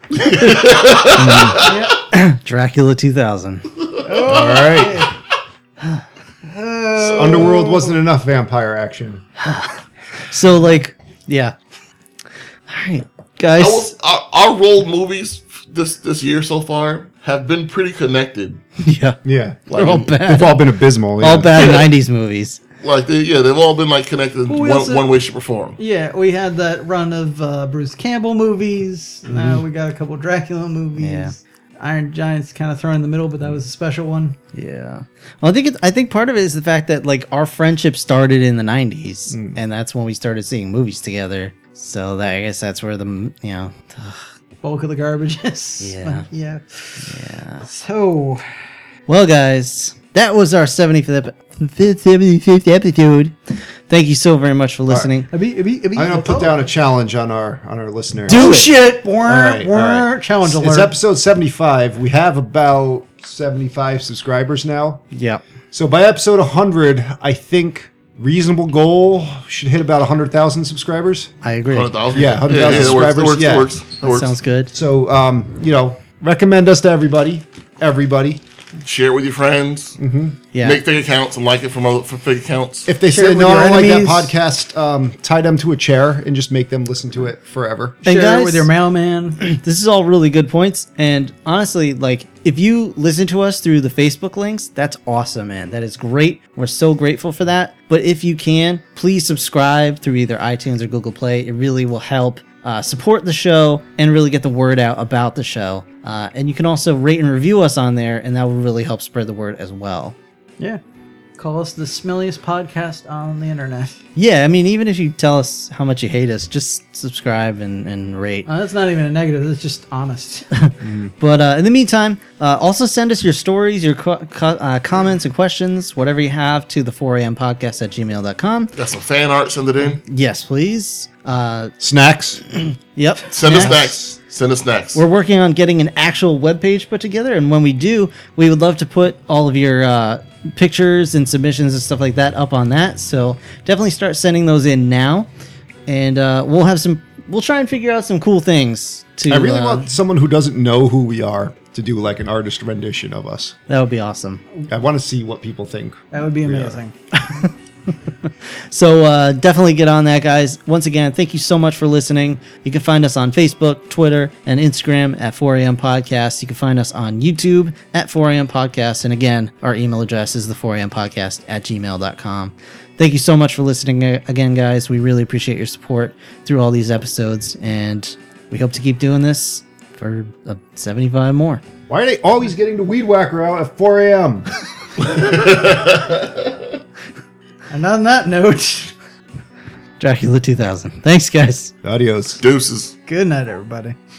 Dracula two thousand. All right. So Underworld wasn't enough vampire action. So, like, yeah. All right, guys. I was, our, our rolled movies this this year so far have been pretty connected. yeah. Yeah, They're all they've bad. all been abysmal. Yeah. All bad nineties movies. Like they, yeah, they've all been like connected Well, we one, also- one way, shape, or form. Yeah, we had that run of uh, Bruce Campbell movies. Now we got a couple Dracula movies. Yeah. Iron Giant's kind of thrown in the middle, but that was a special one. Yeah. Well, I think it, I think part of it is the fact that like our friendship started in the nineties, and that's when we started seeing movies together. So that I guess that's where the you know. Bulk of the garbage is. Yeah. yeah. Yeah. So, Well, guys, that was our seventy-fifth, ep- seventy-fifth episode. Thank you so very much for listening. Abi- Abi- Abi- I'm gonna put down a challenge on our on our listener. Do Oh, it. shit! Wah, All right, wah, all right. Challenge alert. It's episode seventy-five. We have about seventy-five subscribers now. Yeah. So by episode one hundred, I think reasonable goal should hit about one hundred thousand subscribers. I agree. one hundred thousand? Yeah, one hundred thousand that works, subscribers, That works. yeah. That works. That That works. sounds good. So, um, you know, recommend us to everybody. Everybody. Share it with your friends. Yeah. Make fake accounts and like it from other for fake accounts. If they Share it say with no, your I don't like that enemies. podcast, um, tie them to a chair and just make them listen to it forever. And Share guys, it with your mailman. this is all really good points. And honestly, like, if you listen to us through the Facebook links, that's awesome, man. That is great. We're so grateful for that. But if you can, please subscribe through either iTunes or Google Play. It really will help uh, support the show and really get the word out about the show. Uh, and you can also rate and review us on there, and that will really help spread the word as well. Yeah. Call us the smelliest podcast on the internet. Yeah, I mean, even if you tell us how much you hate us, just subscribe and, and rate. Uh, that's not even a negative. That's just honest. But uh, in the meantime, uh, also send us your stories, your co- co- uh, comments and questions, whatever you have, to the four a.m. podcast at gmail dot com. Got some fan art, send it in. Yes, please. Uh, Snacks. yep. Send us Next. snacks. Send us snacks. We're working on getting an actual webpage put together, and when we do, we would love to put all of your uh, pictures and submissions and stuff like that up on that. So definitely start sending those in now, and uh, we'll have some. We'll try and figure out some cool things to. I really uh, want someone who doesn't know who we are to do like an artist rendition of us. That would be awesome. I want to see what people think. That would be amazing. So uh, definitely get on that, guys. Once again, thank you so much for listening. You can find us on Facebook, Twitter, and Instagram at four a.m. Podcast. You can find us on YouTube at four a.m. Podcast. And again, our email address is the four a.m. podcast at gmail dot com. Thank you so much for listening uh, again, guys. We really appreciate your support through all these episodes. And we hope to keep doing this for uh, seventy-five more. Why are they always getting the weed whacker out at four a.m.? And on that note, Dracula two thousand. Thanks, guys. Adios. Deuces. good night, everybody.